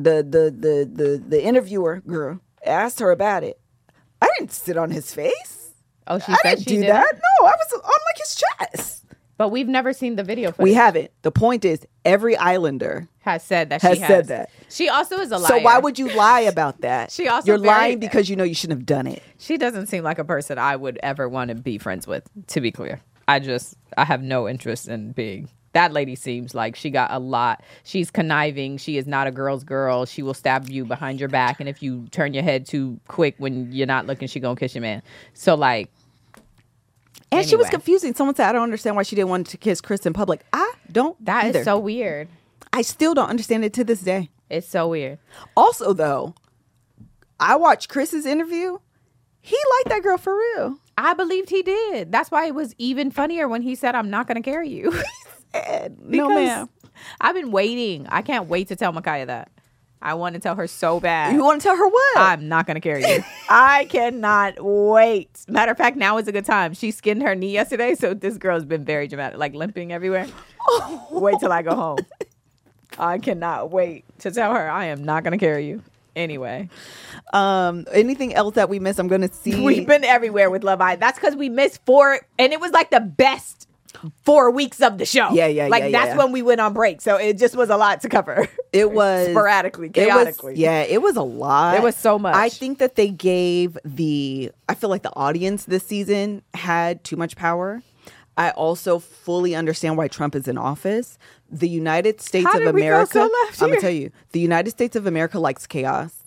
the interviewer girl asked her about it, I didn't sit on his face. Oh, she I said didn't she do did. that. No, I was on like his chest. But we've never seen the video footage. We haven't. The point is, every Islander has said that has she has said that. She also is a liar. So why would you lie about that? She also You're very- lying because you know you shouldn't have done it. She doesn't seem like a person I would ever want to be friends with, to be clear. I have no interest in being. That lady seems like she got a lot. She's conniving. She is not a girl's girl. She will stab you behind your back. And if you turn your head too quick when you're not looking, she gonna kiss your man. So like. And she was Anyway. confusing. Someone said, I don't understand why she didn't want to kiss Chris in public. I don't That either. is so weird. I still don't understand it to this day. It's so weird. Also, though, I watched Chris's interview. He liked that girl for real. I believed he did. That's why it was even funnier when he said, I'm not going to carry you. No, ma'am. I've been waiting. I can't wait to tell Micaiah that. I want to tell her so bad. You want to tell her what? I'm not going to carry you. I cannot wait. Matter of fact, now is a good time. She skinned her knee yesterday, so this girl's been very dramatic, like limping everywhere. Wait till I go home. I cannot wait to tell her I am not going to carry you. Anyway. Anything else that we missed? I'm going to see. We've been everywhere with Love Island. That's because we missed 4, and it was like the best 4 weeks of the show. Yeah. That's when we went on break. So it just was a lot to cover. It was sporadically, chaotically. It was a lot. It was so much. I think that they gave I feel like the audience this season had too much power. I also fully understand why Trump is in office. The United States How of did we go America, so left I'm here? gonna tell you, the United States of America likes chaos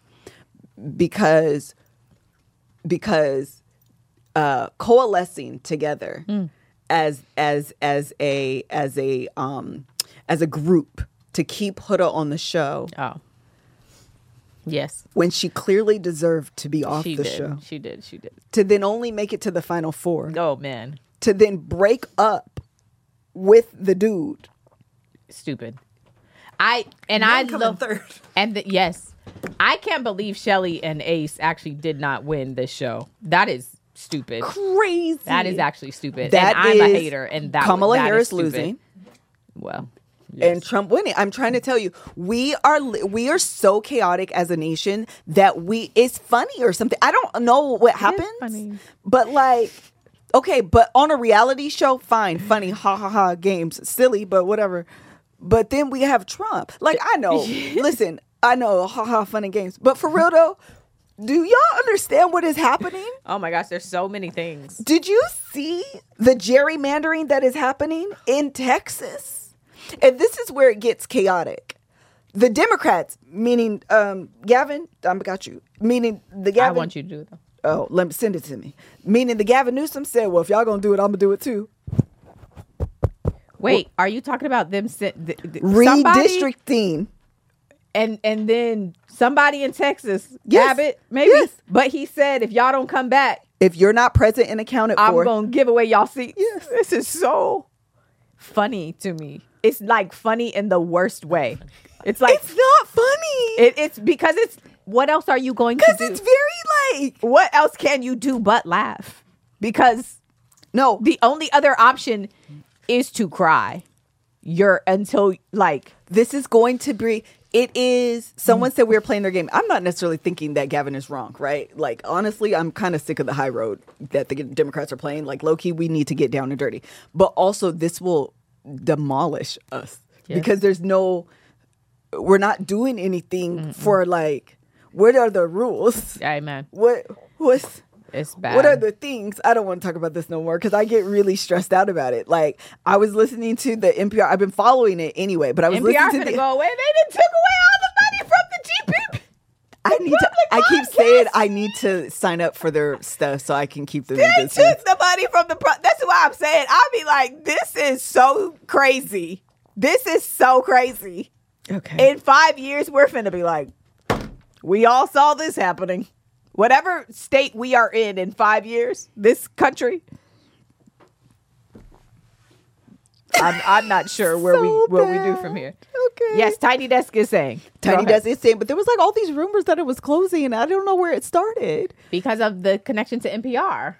because coalescing together as a group to keep Huda on the show Oh. Yes. when she clearly deserved to be off She the did. show, She did. She did. to then only make it to the final 4, Oh, man. to then break up with the dude. Stupid. I Come in love third. and yes, I can't believe Shelly and Ace actually did not win this show. That is stupid. Crazy. That is actually stupid. That and I'm a is hater. And that Kamala that is Harris stupid. losing. Well, And Trump winning. I'm trying to tell you, we are so chaotic as a nation that it's funny or something. I don't know what happens, funny. but like, okay, but on a reality show, fine, funny, ha ha ha, games, silly, but whatever. But then we have Trump. Like, I know, listen, I know, ha ha, fun and games, but for real though, do y'all understand what is happening? oh my gosh, there's so many things. Did you see the gerrymandering that is happening in Texas? And this is where it gets chaotic. The Democrats, meaning Gavin, I got you. Meaning the Gavin. I want you to do it though. Oh, let me send it to me. Meaning the Gavin Newsom said, "Well, if y'all gonna do it, I'm gonna do it too." Wait, are you talking about them somebody Redistricting. and then somebody in Texas, Yes. Abbott, maybe? Yes. But he said if y'all don't come back, If you're not present and accounted I'm for, gonna give away y'all seats. Yes. This is so funny to me. It's like funny in the worst way. It's like it's not funny. it's because it's what else are you going to Because do? it's very like What else can you do but laugh? Because no. the only other option is to cry. Until like This is going to be. It is. Someone said we were playing their game. I'm not necessarily thinking that Gavin is wrong, right? Like, honestly, I'm kind of sick of the high road that the Democrats are playing. Like, low key, we need to get down and dirty. But also, this will demolish us because we're not doing anything for like, what are the rules? Amen. What's It's bad. What are the things? I don't want to talk about this no more because I get really stressed out about it. Like, I was listening to the NPR. I've been following it anyway, but I was NPR listening to finna go away. They done took away all the money from the GP. I keep saying I need to sign up for their stuff so I can keep them in They business. took the money from the. That's why I'm saying. I'll be like, this is so crazy. This is so crazy. Okay. In 5 years, we're finna be like, we all saw this happening. Whatever state we are in 5 years, this country. I'm not sure where So we do bad. from here. Okay. Yes, Tiny Desk is saying. Tiny Go ahead. Desk is saying, but there was like all these rumors that it was closing, and I don't know where it started. Because of the connection to NPR.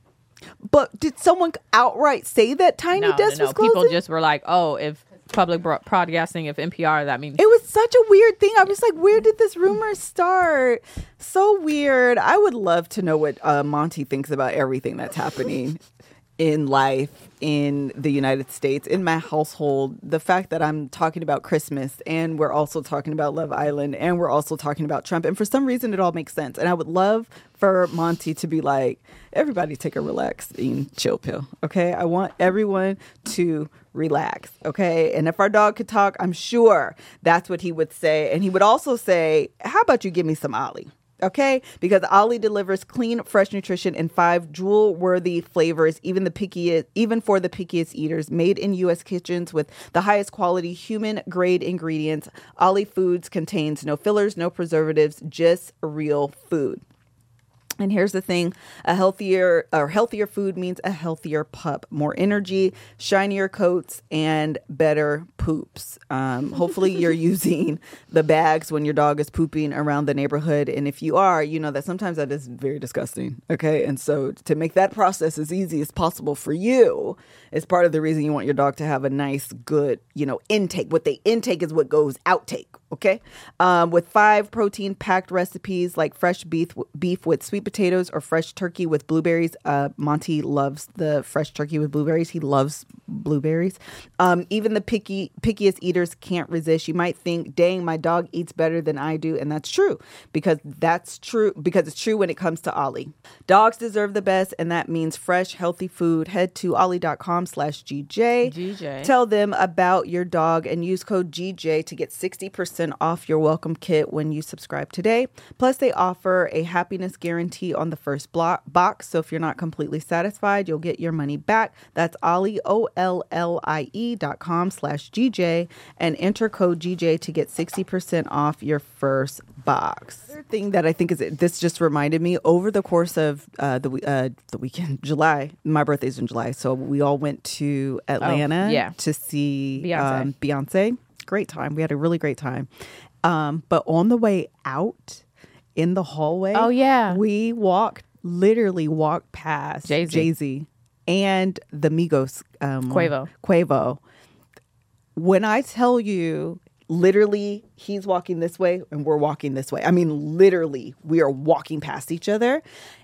But did someone outright say that Tiny Desk was closing? People just were like, oh, if public broadcasting, if NPR, that means. It was such a weird thing. I was like, where did this rumor start? So weird. I would love to know what Monty thinks about everything that's happening in life in the United States, in my household. The fact that I'm talking about Christmas and we're also talking about Love Island and we're also talking about Trump. And for some reason, it all makes sense. And I would love for Monty to be like, everybody take a relaxing chill pill. Okay. I want everyone to relax. Okay. And if our dog could talk, I'm sure that's what he would say. And he would also say, how about you give me some Ollie? Okay, because Ollie delivers clean, fresh nutrition in 5 jewel-worthy flavors, even for the pickiest eaters. Made in U.S. kitchens with the highest quality human-grade ingredients, Ollie Foods contains no fillers, no preservatives, just real food. And here's the thing, a healthier food means a healthier pup, more energy, shinier coats, and better poops. Hopefully you're using the bags when your dog is pooping around the neighborhood. And if you are, you know that sometimes that is very disgusting. Okay. And so to make that process as easy as possible for you is part of the reason you want your dog to have a nice, good, intake. What they intake is what goes outtake. Okay. With 5 protein packed recipes like fresh beef with sweet potatoes or fresh turkey with blueberries. Monty loves the fresh turkey with blueberries. He loves blueberries. Even the pickiest eaters can't resist. You might think, dang, my dog eats better than I do. And that's true because it's true when it comes to Ollie. Dogs deserve the best. And that means fresh, healthy food. Head to ollie.com/GJ. Tell them about your dog and use code GJ to get 60% off your welcome kit when you subscribe today. Plus, they offer a happiness guarantee on the first box. So if you're not completely satisfied, you'll get your money back. That's Ollie, OLLIE.com/GJ and enter code GJ to get 60% off your first box. Another thing that I think this just reminded me over the course of the weekend, July, my birthday's in July. So we all went to Atlanta to see Beyonce. Great time. We had a really great time. But on the way out in the hallway, we literally walked past Jay-Z and the Migos, Quavo. When I tell you, literally, he's walking this way and we're walking this way. I mean, literally, we are walking past each other.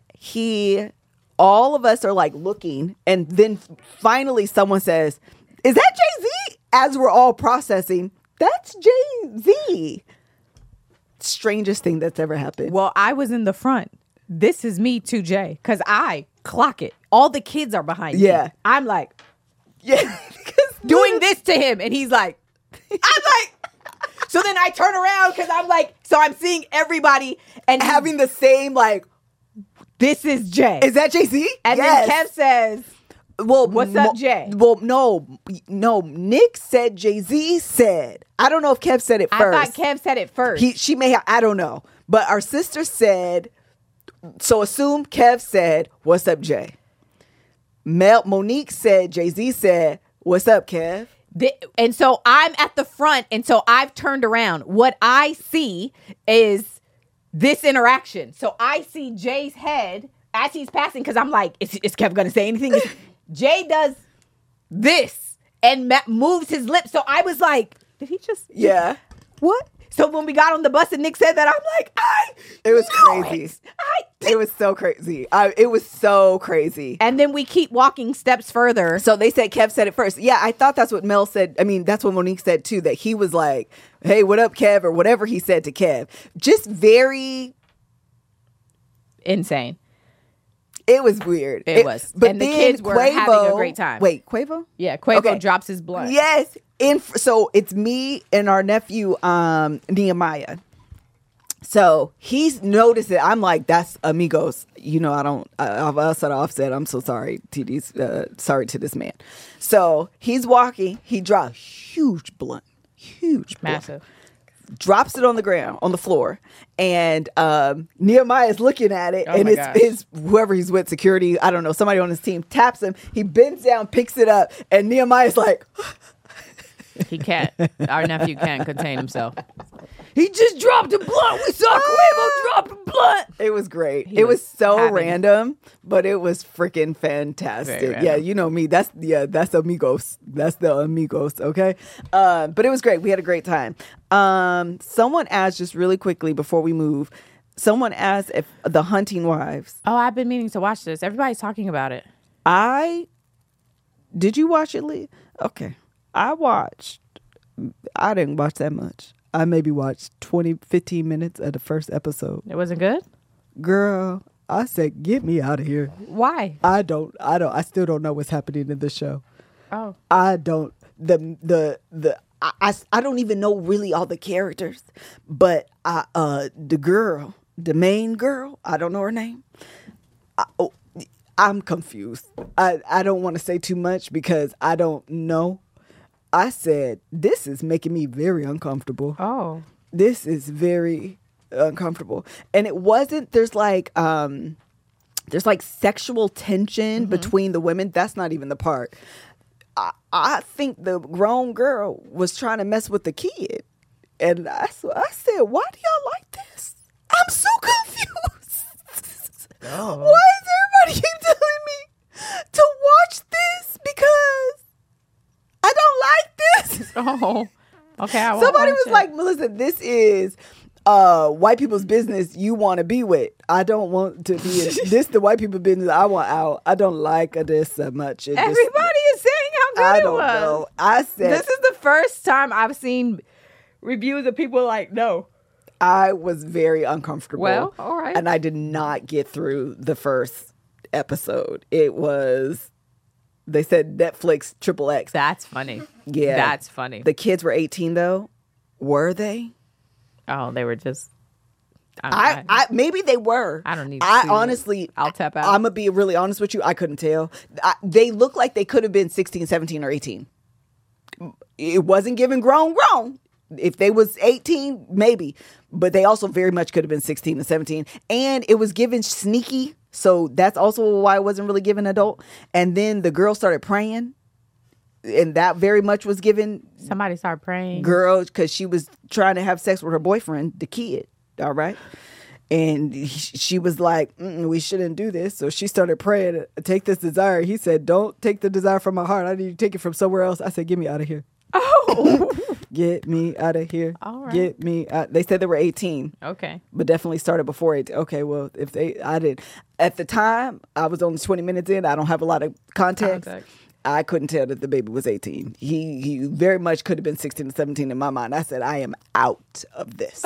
All of us are like looking, and then finally someone says, "Is that Jay-Z?" As we're all processing, that's Jay-Z. Strangest thing that's ever happened. Well, I was in the front. This is me too, Jay, because I clock it. All the kids are behind me. I'm like, doing this to him, and he's like, I'm like, so then I turn around because I'm like, so I'm seeing everybody and having the same like, this is Jay. Is that Jay-Z? And then Kev says, well, what's up, Jay? Well, no. Nick said Jay-Z said. I don't know if Kev said it first. I thought Kev said it first. She may have. I don't know. But our sister said. So assume Kev said, "What's up, Jay?" Monique said, Jay-Z said, "What's up, Kev?" And so I'm at the front, and so I've turned around. What I see is this interaction. So I see Jay's head as he's passing because I'm like, is Kev going to say anything? Jay does this and moves his lips. So I was like, did he just? Yeah. What? So when we got on the bus and Nick said that, I'm like, it was crazy. It was so crazy. It was so crazy. And then we keep walking steps further. So they said Kev said it first. Yeah, I thought that's what Mel said. I mean, that's what Monique said too, that he was like, "Hey, what up, Kev?" or whatever he said to Kev. Just very insane. It was weird. It was. But And the then kids were having a great time. Wait, Quavo? Yeah, Quavo Okay. drops his blunt. Yes. So it's me and our nephew, Nehemiah. So he's noticed it. I'm like, that's Amigos. You know, I've said offset. I'm so sorry, TD's, sorry to this man. So he's walking. He drops huge blunt. Massive. Drops it on the ground, on the floor. And Nehemiah is looking at it. Oh and my it's gosh. his, whoever he's with, security, I don't know, somebody on his team taps him. He bends down, picks it up. And Nehemiah's like, He can't. Our nephew can't contain himself. he just dropped a blunt. We saw Quavo drop a blunt. It was great. It was so having- random, but it was freaking fantastic. Very Yeah, random. you know me. That's Amigos. That's the Amigos. Okay, but it was great. We had a great time. Someone asked just really quickly before we move. Someone asked if the Hunting Wives. Oh, I've been meaning to watch this. Everybody's talking about it. Did you watch it, Lee? Okay, I didn't watch that much. I maybe watched 15 minutes of the first episode. It wasn't good? Girl, I said, get me out of here. Why? I still don't know what's happening in this show. Oh. I don't, I don't even know really all the characters, but the girl, the main girl, I don't know her name. I'm confused. I don't want to say too much because I don't know. I said, this is making me very uncomfortable. Oh. This is very uncomfortable. And it wasn't, there's like sexual tension between the women. That's not even the part. I think the grown girl was trying to mess with the kid. And I said, why do y'all like this? I'm so confused. Oh. Why is everybody keep telling me to watch this? Because I don't like this. Oh. Okay, I won't Somebody watch was it. like, Melissa, this is white people's business you want to be with. I don't want to be in this the white people business I want out. I don't like this so much. Everybody is saying how good I it don't was. know. I said This is the first time I've seen reviews of people like, no. I was very uncomfortable. Well, all right. And I did not get through the first episode. It was, they said Netflix XXX. That's funny. Yeah. That's funny. The kids were 18 though. Were they? Oh, they were just. I maybe they were. I don't need to I see it. honestly, I'll tap out. I'm going to be really honest with you. I couldn't tell. They look like they could have been 16, 17, or 18. It wasn't given grown. If they was 18, maybe. But they also very much could have been 16 and 17. And it was given sneaky. So that's also why it wasn't really given adult. And then the girl started praying. And that very much was given Somebody started praying. girl because she was trying to have sex with her boyfriend, the kid. All right. And she was like, we shouldn't do this. So she started praying, take this desire. He said, don't take the desire from my heart. I need you to take it from somewhere else. I said, get me out of here. Oh. Get me out of here. All right. Get me out. They said they were 18. Okay. But definitely started before 18. Okay, well, at the time, I was only 20 minutes in. I don't have a lot of context. I couldn't tell that the baby was 18. He very much could have been 16 or 17 in my mind. I said, I am out of this.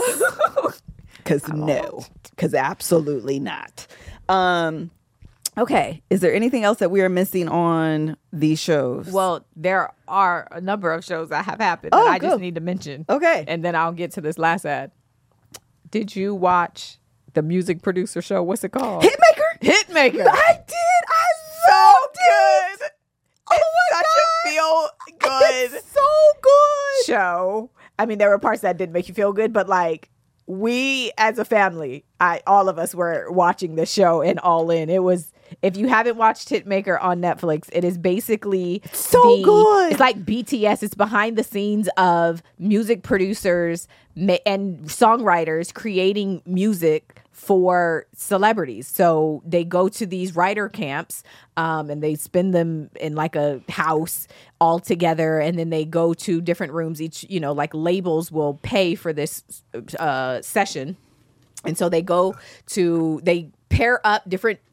Because absolutely not. Okay. Is there anything else that we are missing on these shows? Well, there are a number of shows that have happened that I just need to mention. Okay. And then I'll get to this last ad. Did you watch the music producer show? What's it called? Hitmaker. I did. I loved it. Oh my Such a feel good It's so good. show. I mean, there were parts that didn't make you feel good, but like we as a family, all of us were watching the show and all in. It was, if you haven't watched Hitmaker on Netflix, it is basically so good. It's like BTS. It's behind the scenes of music producers and songwriters creating music for celebrities. So they go to these writer camps and they spend them in like a house all together, and then they go to different rooms. Each, like labels will pay for this session. And so they pair up different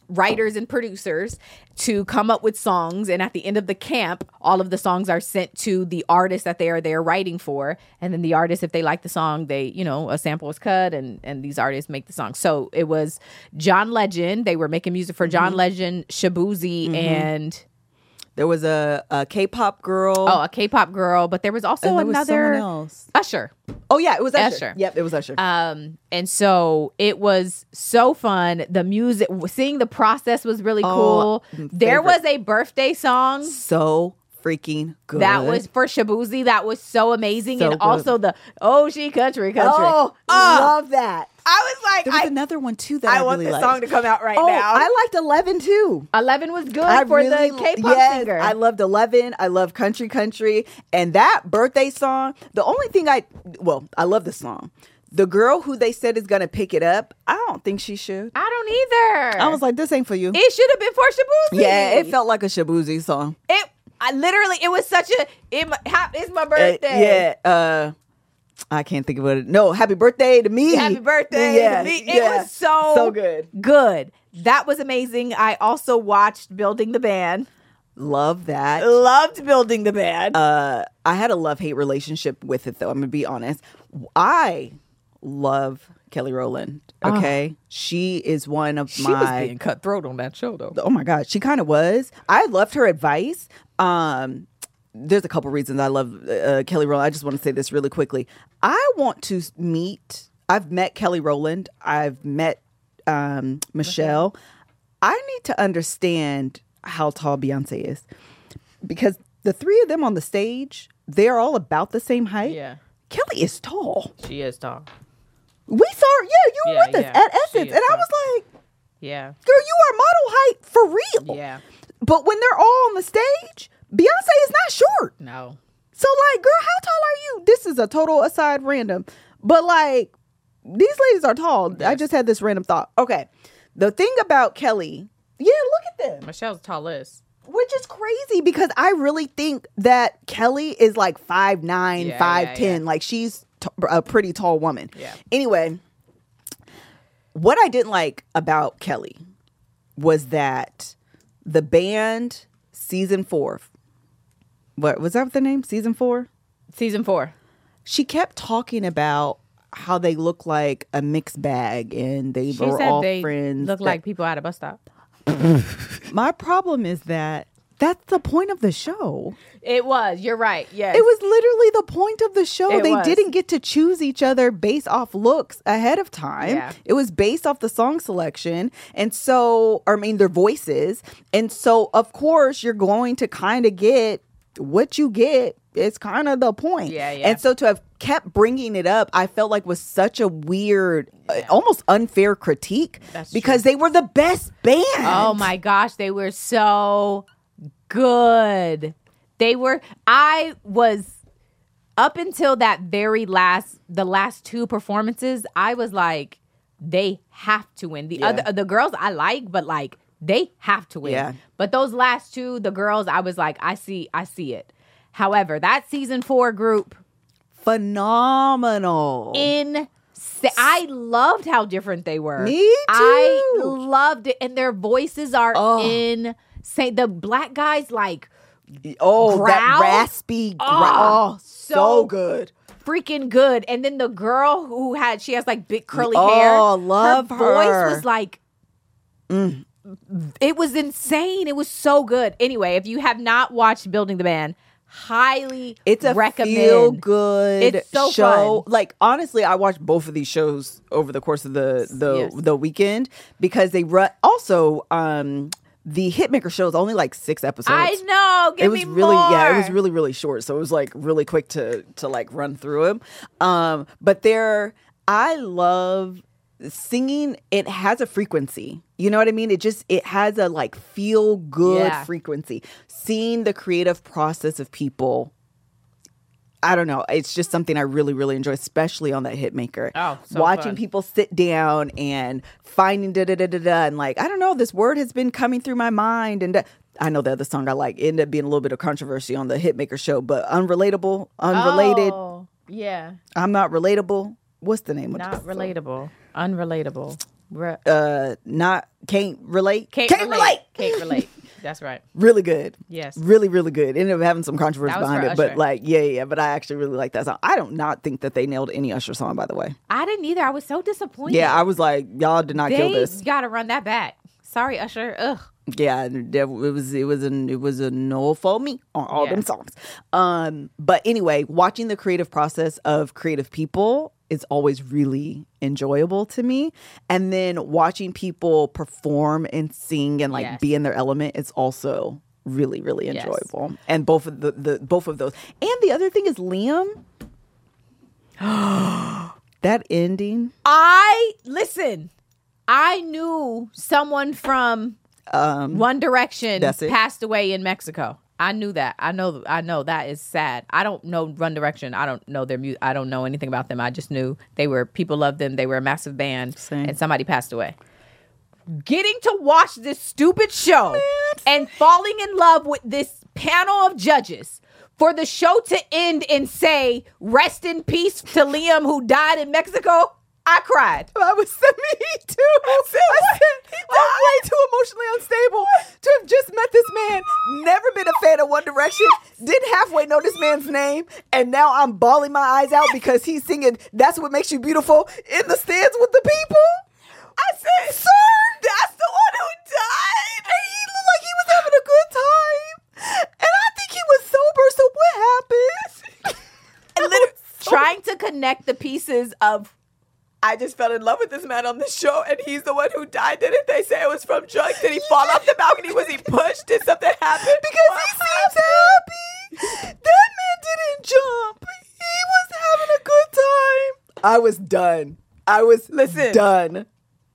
writers and producers to come up with songs, and at the end of the camp, all of the songs are sent to the artist that they're writing for, and then the artist, if they like the song, they, you know, a sample is cut, and these artists make the song. So it was John Legend. They were making music for John Legend, Shabuzi, and there was a K-pop girl. a K-pop girl, but there was also and there was another someone else. Usher. Oh yeah, it was Usher. Usher. Yep, it was Usher. And so it was so fun. The music, seeing the process was really cool. There was a birthday song. So freaking good. That was for Shabuzi. That was so amazing. So and good. also the she country. Oh, love that. I was like, There was another one too that I want really this liked. song to come out right Oh, now. I liked 11 too. 11 was good for the K-pop singer. I loved 11. I love Country. And that birthday song, the only thing I love the song. The girl who they said is going to pick it up, I don't think she should. I don't either. I was like, this ain't for you. it should have been for Shabuzi. Yeah, it felt like a Shabuzi song. It was such a, it's my birthday. I can't think of it. No, happy birthday to me. Happy birthday to me. It was so good. Good. That was amazing. I also watched Building the Band. Love that. Loved Building the Band. I had a love-hate relationship with it, though. I'm going to be honest. I love Kelly Rowland, okay? She is one of she my... was being cutthroat on that show, though. Oh, my God. She kind of was. I loved her advice. There's a couple reasons I love Kelly Rowland. I just want to say this really quickly. I've met Kelly Rowland. I've met Michelle. I need to understand how tall Beyonce is, because the three of them on the stage, they're all about the same height. Yeah. Kelly is tall. She is tall. We saw her. Yeah, you were with us at She Essence. is And I tall. was like, Yeah. girl, you are model height for real. Yeah. But when they're all on the stage, Beyonce is not short. No. So, like, girl, how tall are you? This is a total aside random. But, like, these ladies are tall. Yes. I just had this random thought. Okay. The thing about Kelly, look at them. Michelle's tallest. Which is crazy because I really think that Kelly is like 5'9", Yeah, 5'10". yeah. Like, she's a pretty tall woman. Yeah. Anyway, what I didn't like about Kelly was that the band season 4, what was that the name? Season 4? Season 4. She kept talking about how they look like a mixed bag and they She were said all they friends. look like people at a bus stop. My problem is that that's the point of the show. It was. You're right. Yes. It was literally the point of the show. It They was. didn't get to choose each other based off looks ahead of time. Yeah. It was based off the song selection. And so, their voices. And so, of course, you're going to kind of get what you get. It's kind of the point. Yeah, yeah. And so to have kept bringing it up, I felt like was such a weird, almost unfair critique. That's because true. they were the best band. Oh my gosh, they were so good. I was up until that the last two performances, I was like, they have to win. The girls I like, but like they have to win. Yeah. But those last two, the girls, I was like, I see it. However, that season 4 group, phenomenal. I loved how different they were. Me too. I loved it. And their voices are insane. The black guys, like, Oh, growl? that raspy growl. So good. freaking good. And then the girl she has like big curly hair. Oh, love her. her. Voice was like, it was insane. It was so good. Anyway, if you have not watched Building the Band, highly It's a recommend. feel good It's so show. fun. Like, honestly, I watched both of these shows over the course of the weekend because they run. Also, the Hitmaker show is only like 6 episodes. I know. Give It was me really more. it was really, really short. So it was like really quick to like run through them. But I love singing. It has a frequency. You know what I mean? It has a like feel good frequency. Seeing the creative process of people, I don't know. It's just something I really, really enjoy, especially on that Hitmaker. Oh, so watching fun. people sit down and finding da-da-da-da-da and like, I don't know, this word has been coming through my mind. And I know the other song I like ended up being a little bit of controversy on the Hitmaker show, but unrelated. Oh, yeah. I'm not relatable. What's the name of Not this song? relatable. Unrelatable. Not can't relate. Can't relate. That's right. Really good. Yes. Really, really good. Ended up having some controversy That was behind for it, but Usher. like, yeah. But I actually really like that song. I don't not think that they nailed any Usher song, by the way. I didn't either. I was so disappointed. Yeah, I was like, y'all did not kill They this. gotta run that back. Sorry, Usher. Ugh. Yeah, it was a no for me on all them songs. But anyway, watching the creative process of creative people is always really enjoyable to me, and then watching people perform and sing and like be in their element is also really, really enjoyable. And both of both of those. And the other thing is Liam. That ending. I knew someone from One Direction passed away in Mexico. I knew that. I know that is sad. I don't know One Direction. I don't know their music. I don't know anything about them. I just knew people loved them. They were a massive band. Same. And somebody passed away. Getting to watch this stupid show and falling in love with this panel of judges for the show to end and say, rest in peace to Liam who died in Mexico. I cried. I was me too. I said, I'm way too emotionally unstable to have just met this man, never been a fan of One Direction, didn't halfway know this man's name, and now I'm bawling my eyes out because he's singing That's What Makes You Beautiful in the stands with the people. I said, sir, that's the one who died. And he looked like he was having a good time. And I think he was sober, so what happened? And literally trying to connect the pieces of, I just fell in love with this man on this show, and he's the one who died. Didn't they say it was from drugs? Did he fall off the balcony? Was he pushed? Did something happen? Because he seems happy. That man didn't jump. He was having a good time. I was done. Done.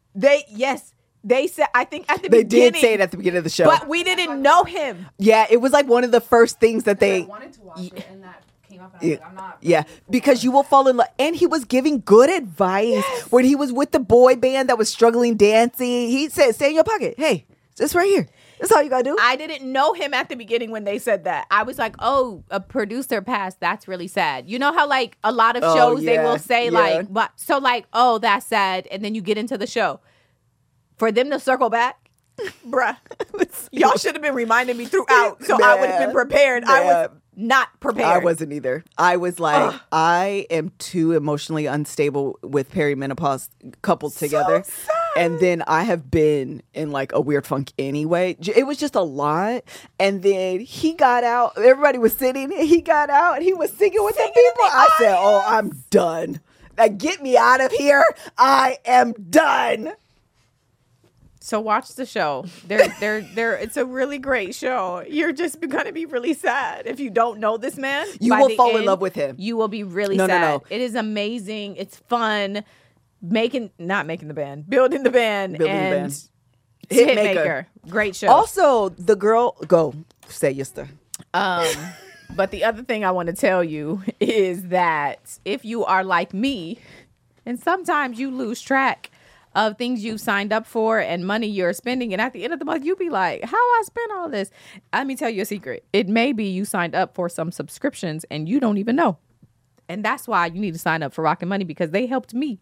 They said, I think at the They beginning. did say it at the beginning of the show. But we didn't know him. Yeah, it was like one of the first things that they... I wanted to watch it, and that came up, and I was like, I'm not... Yeah, because you will fall in love. And he was giving good advice when he was with the boy band that was struggling dancing. He said, stay in your pocket. Hey, it's right here. That's all you got to do. I didn't know him at the beginning when they said that. I was like, oh, a producer passed. That's really sad. You know how like a lot of shows they will say like, but so like, oh, that's sad. And then you get into the show. For them to circle back, bruh, y'all should have been reminding me throughout so I would have been prepared. I was not prepared. I wasn't either. I was like, I am too emotionally unstable with perimenopause coupled together. sad. And then I have been in like a weird funk anyway. It was just a lot. And then he got out. Everybody was sitting. And he got out and he was singing with the people. I said, oh, I'm done. Like, get me out of here. I am done. So watch the show. It's a really great show. You're just gonna be really sad if you don't know this man. You will fall in love with him. You will be really sad. No. It is amazing. It's fun. Building the band, and Hitmaker. Great show. Also, the girl, go say yes, sir. But the other thing I want to tell you is that if you are like me, and sometimes you lose track of things you've signed up for and money you're spending, and at the end of the month you be like, how I spent all this? Let me tell you a secret. It may be you signed up for some subscriptions and you don't even know. And that's why you need to sign up for Rocket Money, because they helped me.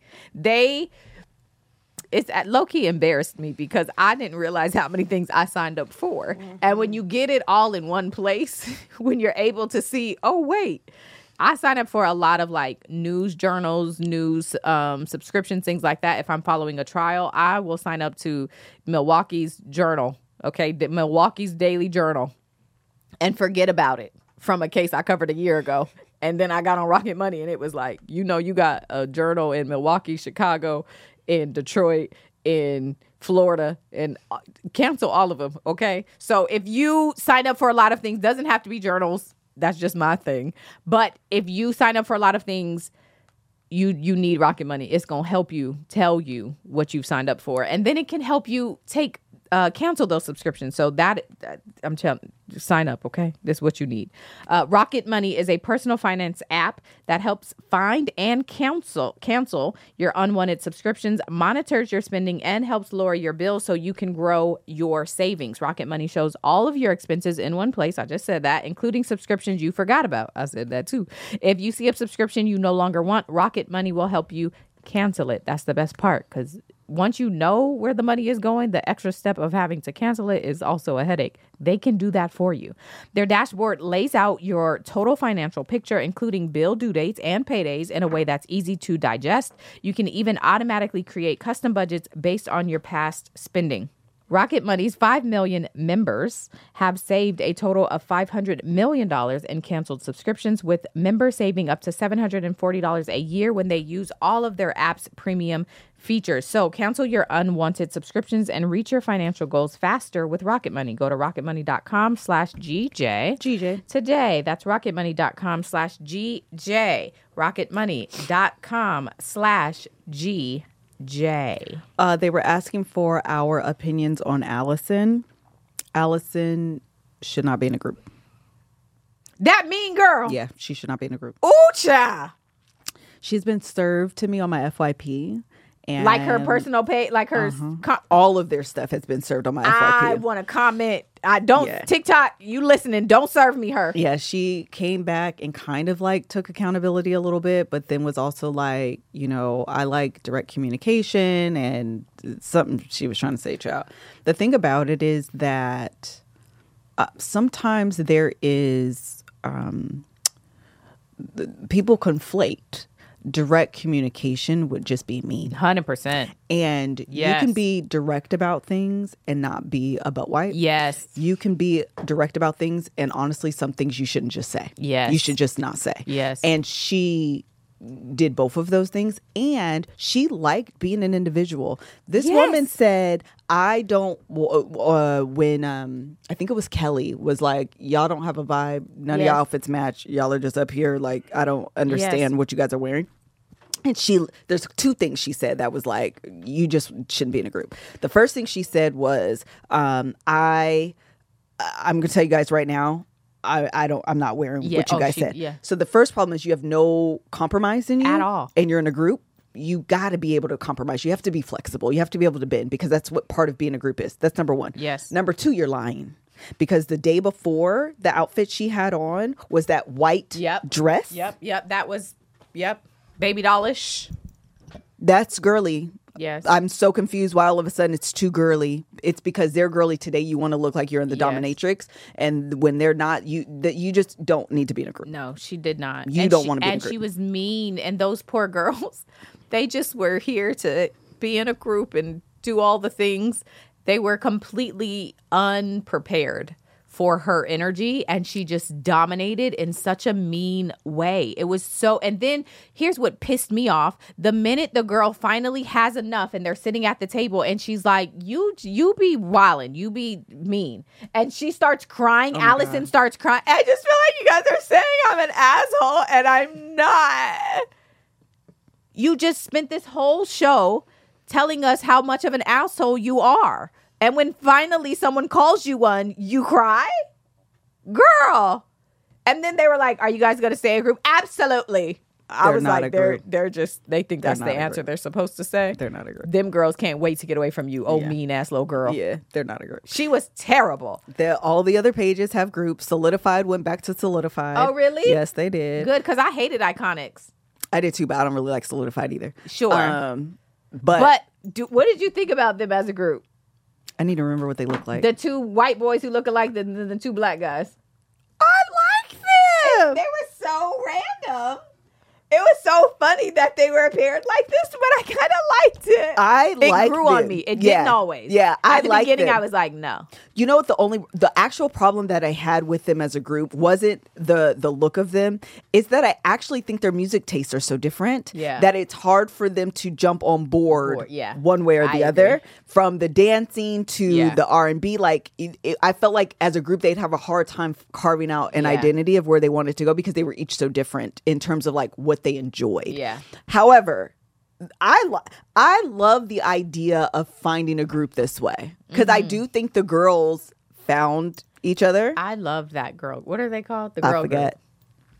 It's low-key embarrassed me because I didn't realize how many things I signed up for. Mm-hmm. And when you get it all in one place, when you're able to see, oh, wait, I sign up for a lot of like news journals, news subscriptions, things like that. If I'm following a trial, I will sign up to Milwaukee's Journal, okay, Milwaukee's Daily Journal, and forget about it from a case I covered a year ago. And then I got on Rocket Money and it was like, you got a journal in Milwaukee, Chicago, in Detroit, in Florida, and cancel all of them, okay? So if you sign up for a lot of things, doesn't have to be journals. That's just my thing. But if you sign up for a lot of things, you need Rocket Money. It's going to help you tell you what you've signed up for. And then it can help you cancel those subscriptions. So that I'm telling you, sign up, okay? This is what you need. Rocket Money is a personal finance app that helps find and cancel your unwanted subscriptions, monitors your spending, and helps lower your bills so you can grow your savings. Rocket Money shows all of your expenses in one place. I just said that, including subscriptions you forgot about. I said that too. If you see a subscription you no longer want, Rocket Money will help you cancel it. That's the best part, because once you know where the money is going, the extra step of having to cancel it is also a headache. They can do that for you. Their dashboard lays out your total financial picture, including bill due dates and paydays, in a way that's easy to digest. You can even automatically create custom budgets based on your past spending. Rocket Money's 5 million members have saved a total of $500 million in canceled subscriptions, with members saving up to $740 a year when they use all of their app's premium features. So cancel your unwanted subscriptions and reach your financial goals faster with Rocket Money. Go to rocketmoney.com/GJ today. That's rocketmoney.com/GJ. rocketmoney.com/GJ. They were asking for our opinions on Allison. Allison should not be in a group. That mean girl. Yeah, she should not be in a group. Ooh, child. She's been served to me on my FYP. And Like her personal page, like her... all of their stuff has been served on my FYP. I want to comment. I don't... TikTok, you listening, don't serve me her. Yeah, she came back and kind of like took accountability a little bit, but then was also like, you know, I like direct communication and something she was trying to say, child. The thing about it is that sometimes there is... people conflate direct communication would just be mean. 100%. And you can be direct about things and not be a butt wipe. Yes. You can be direct about things, and honestly, some things you shouldn't just say. Yes. You should just not say. Yes. And she did both of those things, and she liked being an individual. This woman said, I don't, when I think it was Kelly was like, y'all don't have a vibe, none of your outfits match, y'all are just up here like, I don't understand what you guys are wearing. And there's two things she said that was like, you just shouldn't be in a group. The first thing she said was, I'm gonna tell you guys right now, I'm not wearing what you guys said. Yeah. So the first problem is you have no compromise in you at all, and you're in a group. You got to be able to compromise. You have to be flexible. You have to be able to bend, because that's what part of being a group is. That's number one. Yes. Number two, you're lying, because the day before, the outfit she had on was that white dress. Yep. That was baby dollish. That's girly. Yes. I'm so confused why all of a sudden it's too girly. It's because they're girly today. You want to look like you're in the dominatrix. And when they're not, you just don't need to be in a group. No, she did not. You don't want to be in a group. And she was mean. And those poor girls, they just were here to be in a group and do all the things. They were completely unprepared for her energy, and she just dominated in such a mean way. It was so, and then here's what pissed me off. The minute the girl finally has enough and they're sitting at the table and she's like, you be wildin', you be mean. And she starts crying. Allison starts crying. I just feel like you guys are saying I'm an asshole, and I'm not. You just spent this whole show telling us how much of an asshole you are. And when finally someone calls you one, you cry? Girl. And then they were like, are you guys going to stay in a group? Absolutely. I was like, they think that's the answer they're supposed to say. They're not a group. Them girls can't wait to get away from you. Oh, mean ass little girl. Yeah, they're not a group. She was terrible. All the other pages have groups. Solidified went back to Solidified. Oh, really? Yes, they did. Good, because I hated Iconics. I did too, but I don't really like Solidified either. Sure. But what did you think about them as a group? I need to remember what they look like. The two white boys who look alike the two black guys. I like them. They were so random. It was so funny that they were paired like this, but I kind of liked it. It grew on me. It didn't always. Yeah, At the beginning, I was like, no. You know what? The actual problem that I had with them as a group wasn't the look of them. It's that I actually think their music tastes are so different that it's hard for them to jump on board one way or the other. Agree. From the dancing to the R&B, like I felt like as a group they'd have a hard time carving out an identity of where they wanted to go, because they were each so different in terms of like what they enjoyed. Yeah. However, I love the idea of finding a group this way, because I do think the girls found each other. I love that girl. What are they called? The girl I forget. Group.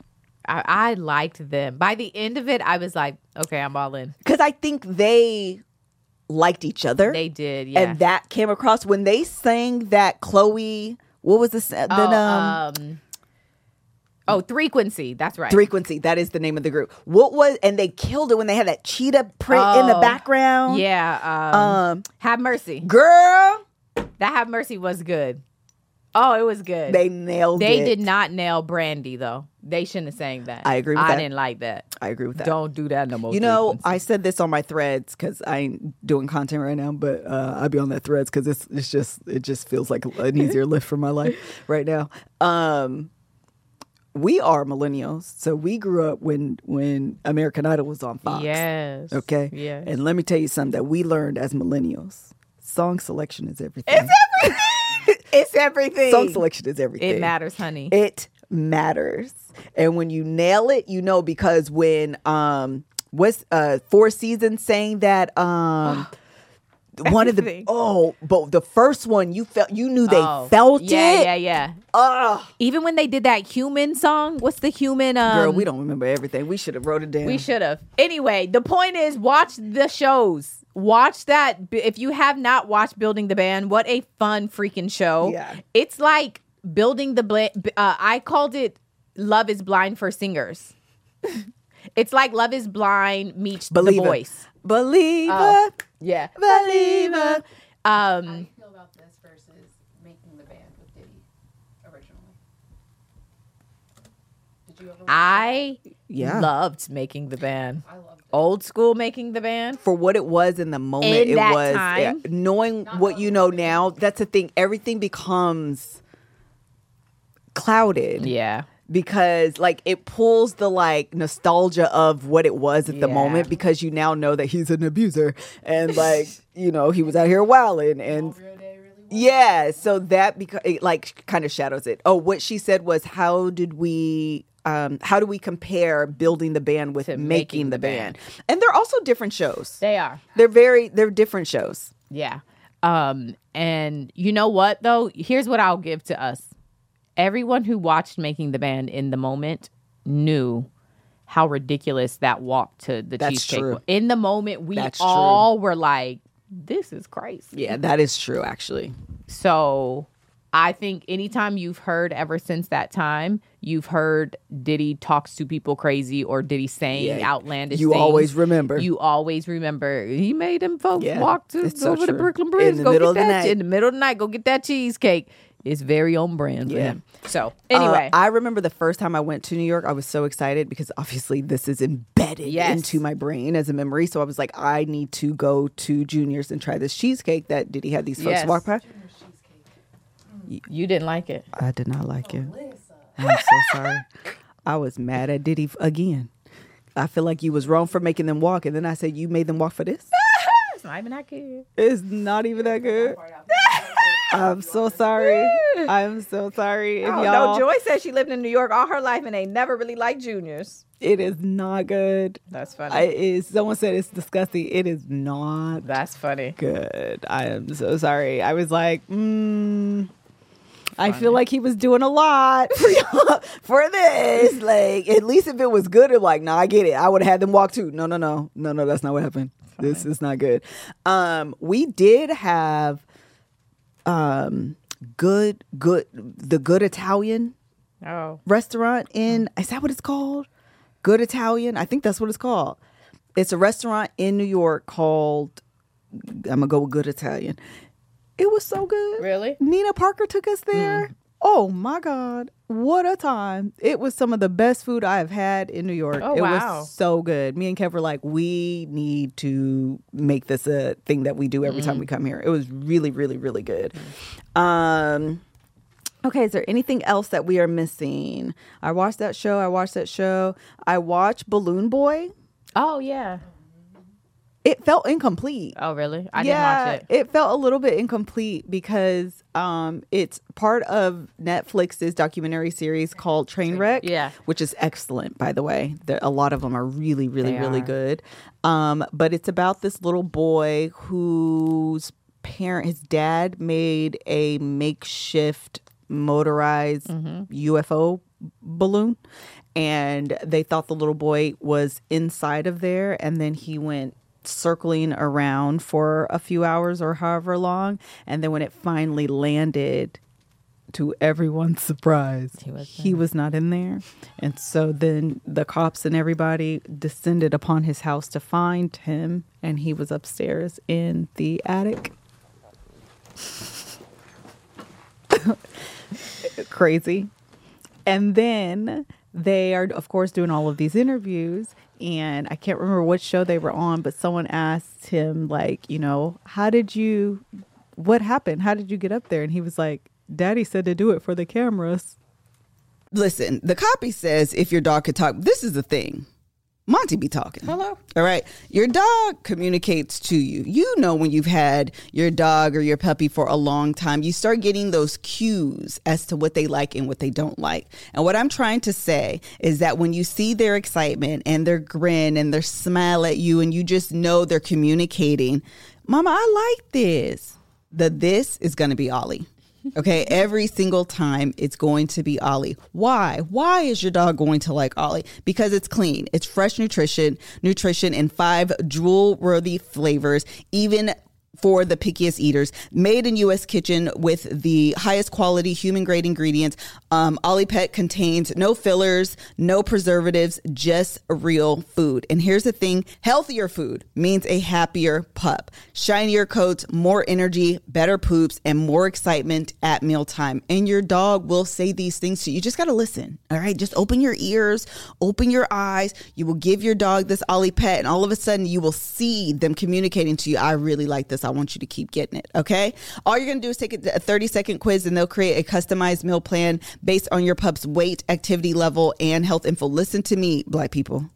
I liked them. By the end of it, I was like, okay, I'm all in. Because I think they liked each other. They did, yeah. And that came across when they sang that Chloe, what was the Oh, Frequency. That's right. Frequency. That is the name of the group. And they killed it when they had that cheetah print in the background. Yeah. Have Mercy. Girl. That Have Mercy was good. Oh, it was good. They nailed it. They did not nail Brandy, though. They shouldn't have sang that. I agree with that. I didn't like that. I agree with that. Don't do that no more. You know, Frequency. I said this on my threads because I ain't doing content right now, but I'll be on that threads because it just feels like an easier lift for my life right now. We are millennials, so we grew up when American Idol was on Fox. Yes. Okay. Yes. And let me tell you something that we learned as millennials: song selection is everything. It's everything. It's everything. Song selection is everything. It matters, honey. It matters. And when you nail it, you know, because when Four Seasons saying that one of the but the first one you knew they felt it. Yeah. Even when they did that Human song, what's the Human? Girl, we don't remember everything. We should have wrote it down. We should have. Anyway, the point is, watch the shows. Watch that. If you have not watched Building the Band, what a fun freaking show. Yeah. It's like Building the I called it Love is Blind for Singers. It's like Love is Blind meets The Voice. Believer. Yeah. Believer. How do you feel about this versus making the band with Diddy originally? Did you ever? I Yeah. loved Making the Band. I loved it. Old school Making the Band. For what it was in the moment, In it that was time. knowing what you know now. That's the thing. Everything becomes clouded. Yeah. Because like it pulls the like nostalgia of what it was at the Yeah. moment, because you now know that he's an abuser and like you know he was out here wilding and yeah, so that it like kind of shadows it. Oh, what she said was, how do we compare Building the Band with To Making the Band? And they're also different shows. They are. They're different shows. Yeah. And you know what though? Here's what I'll give to us. Everyone who watched Making the Band in the moment knew how ridiculous that walk to the That's cheesecake true. was. In the moment, we That's all were like, this is crazy. Yeah, that is true actually. So I think anytime you've heard ever since that time, you've heard Diddy talks to people crazy or Diddy saying outlandish You things. always remember. You always remember. He made them folks Yeah, walk to it's so over the true. Brooklyn Bridge. In the go middle get of the that night. in the middle of the night. Go get that cheesecake. It's very on brand for Yeah. him. So anyway, I remember the first time I went to New York, I was so excited because obviously this is embedded into my brain as a memory. So I was like, I need to go to Junior's and try this cheesecake that Diddy had these folks Yes. walk by. you didn't like it. I did not like it. I'm so sorry. I was mad at Diddy again. I feel like you was wrong for making them walk, and then I said you made them walk for this. It's not even that good. It's not even that good. I'm so sorry. I'm so sorry. If Oh, y'all, no, Joy says she lived in New York all her life and ain't never really liked Juniors. it is not good. That's funny. Someone said it's disgusting. It is not That's funny. good. I am so sorry. I was like, I feel like he was doing a lot for this. Like, at least if it was good, it like, nah, I get it. I would have had them walk too. No, that's not what happened. This is not good. We did have the Good Italian Oh. restaurant is that what it's called? Good Italian? I think that's what it's called. It's a restaurant in New York called, I'm gonna go with Good Italian. It was so good. Really? Nina Parker took us there. Oh my God. What a time. It was some of the best food I have had in New York. Oh, it wow. was so good. Me and Kev were like, we need to make this a thing that we do every time we come here. It was really, really, really good. Okay, is there anything else that we are missing? I watched that show. I watched Balloon Boy. Oh, yeah. It felt incomplete. Oh, really? I didn't watch it. It felt a little bit incomplete because it's part of Netflix's documentary series called Trainwreck, Yeah. which is excellent, by the way. A lot of them are really, really, They really are. good. But it's about this little boy whose his dad made a makeshift motorized UFO balloon, and they thought the little boy was inside of there, and then he went circling around for a few hours or however long, and then when it finally landed, to everyone's surprise, He was not in there. And so then the cops and everybody descended upon his house to find him, and he was upstairs in the attic. Crazy. And then they are, of course, doing all of these interviews. And I can't remember what show they were on, but someone asked him, like, you know, what happened? How did you get up there? And he was like, Daddy said to do it for the cameras. Listen, the copy says if your dog could talk, this is the thing. Monty be talking. Hello. All right. Your dog communicates to you. You know, when you've had your dog or your puppy for a long time, you start getting those cues as to what they like and what they don't like. And what I'm trying to say is that when you see their excitement and their grin and their smile at you, and you just know they're communicating, Mama, I like this. This is going to be Ollie. Okay, every single time it's going to be Ollie. Why? Why is your dog going to like Ollie? Because it's clean. It's fresh nutrition in 5 drool-worthy flavors, even for the pickiest eaters. Made in U.S. kitchen with the highest quality human-grade ingredients. Ollie Pet contains no fillers, no preservatives, just real food. And here's the thing, healthier food means a happier pup. Shinier coats, more energy, better poops, and more excitement at mealtime. And your dog will say these things to you. You just got to listen, all right? Just open your ears, open your eyes. You will give your dog this Ollie Pet, and all of a sudden you will see them communicating to you, I really like this. I want you to keep getting it, okay? All you're going to do is take a 30-second quiz, and they'll create a customized meal plan based on your pup's weight, activity level, and health info. Listen to me, Black people.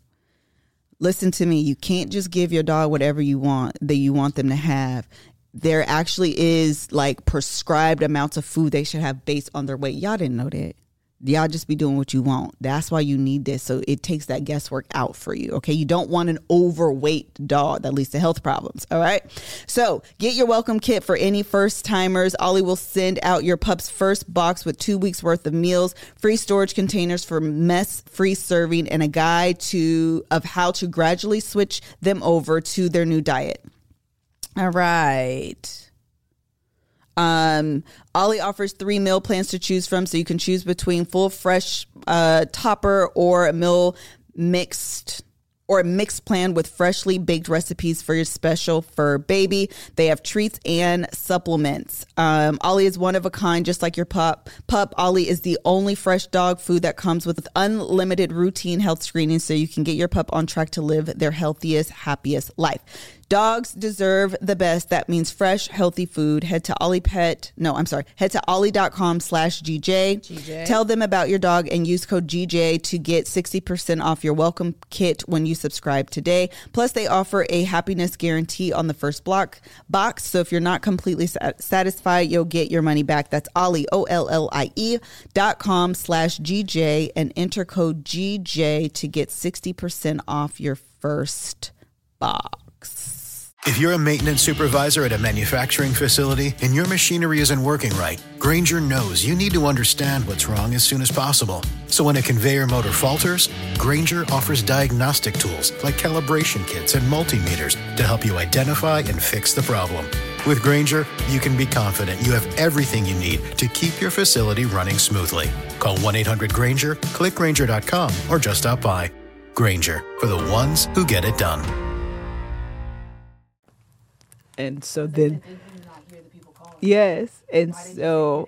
Listen to me. You can't just give your dog whatever you want that you want them to have. There actually is like prescribed amounts of food they should have based on their weight. Y'all didn't know that. Y'all just be doing what you want. That's why you need this. So it takes that guesswork out for you. Okay. You don't want an overweight dog that leads to health problems. All right. So get your welcome kit for any first timers. Ollie will send out your pup's first box with 2 weeks worth of meals, free storage containers for mess free serving, and a guide of how to gradually switch them over to their new diet. All right. Ollie offers 3 meal plans to choose from, so you can choose between full fresh topper or a meal mixed plan with freshly baked recipes for your special fur baby. They have treats and supplements. Ollie is one of a kind, just like your pup. Ollie is the only fresh dog food that comes with unlimited routine health screening, so you can get your pup on track to live their healthiest, happiest life. Dogs deserve the best. That means fresh, healthy food. Head to ollie.com/GJ. Tell them about your dog and use code GJ to get 60% off your welcome kit when you subscribe today. Plus, they offer a happiness guarantee on the first box. So if you're not completely satisfied, you'll get your money back. That's Ollie, OLLIE.com/GJ, and enter code GJ to get 60% off your first box. If you're a maintenance supervisor at a manufacturing facility and your machinery isn't working right, Grainger knows you need to understand what's wrong as soon as possible. So when a conveyor motor falters, Grainger offers diagnostic tools like calibration kits and multimeters to help you identify and fix the problem. With Grainger, you can be confident you have everything you need to keep your facility running smoothly. Call 1-800-GRAINGER, click Grainger.com, or just stop by. Grainger, for the ones who get it done. And so then, yes. And so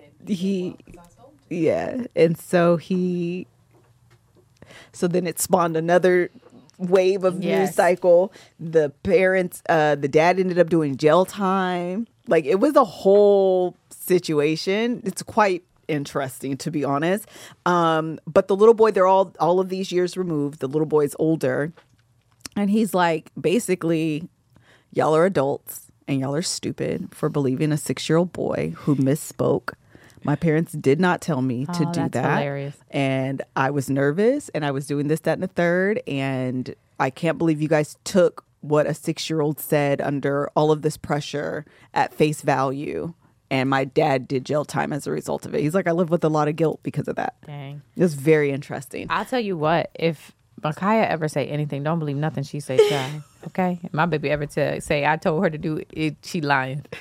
so then it spawned another wave of news cycle. The parents, the dad ended up doing jail time. Like, it was a whole situation. It's quite interesting, to be honest. But the little boy, they're all of these years removed. The little boy's older. And he's like, basically, y'all are adults. And y'all are stupid for believing a 6-year-old boy who misspoke. My parents did not tell me to do that. Hilarious. And I was nervous, and I was doing this, that, and the third. And I can't believe you guys took what a 6-year-old said under all of this pressure at face value. And my dad did jail time as a result of it. He's like, I live with a lot of guilt because of that. Dang. It was very interesting. I'll tell you what, if Micaiah ever say anything, don't believe nothing she say, child. Okay? If my baby ever say I told her to do it, she lying.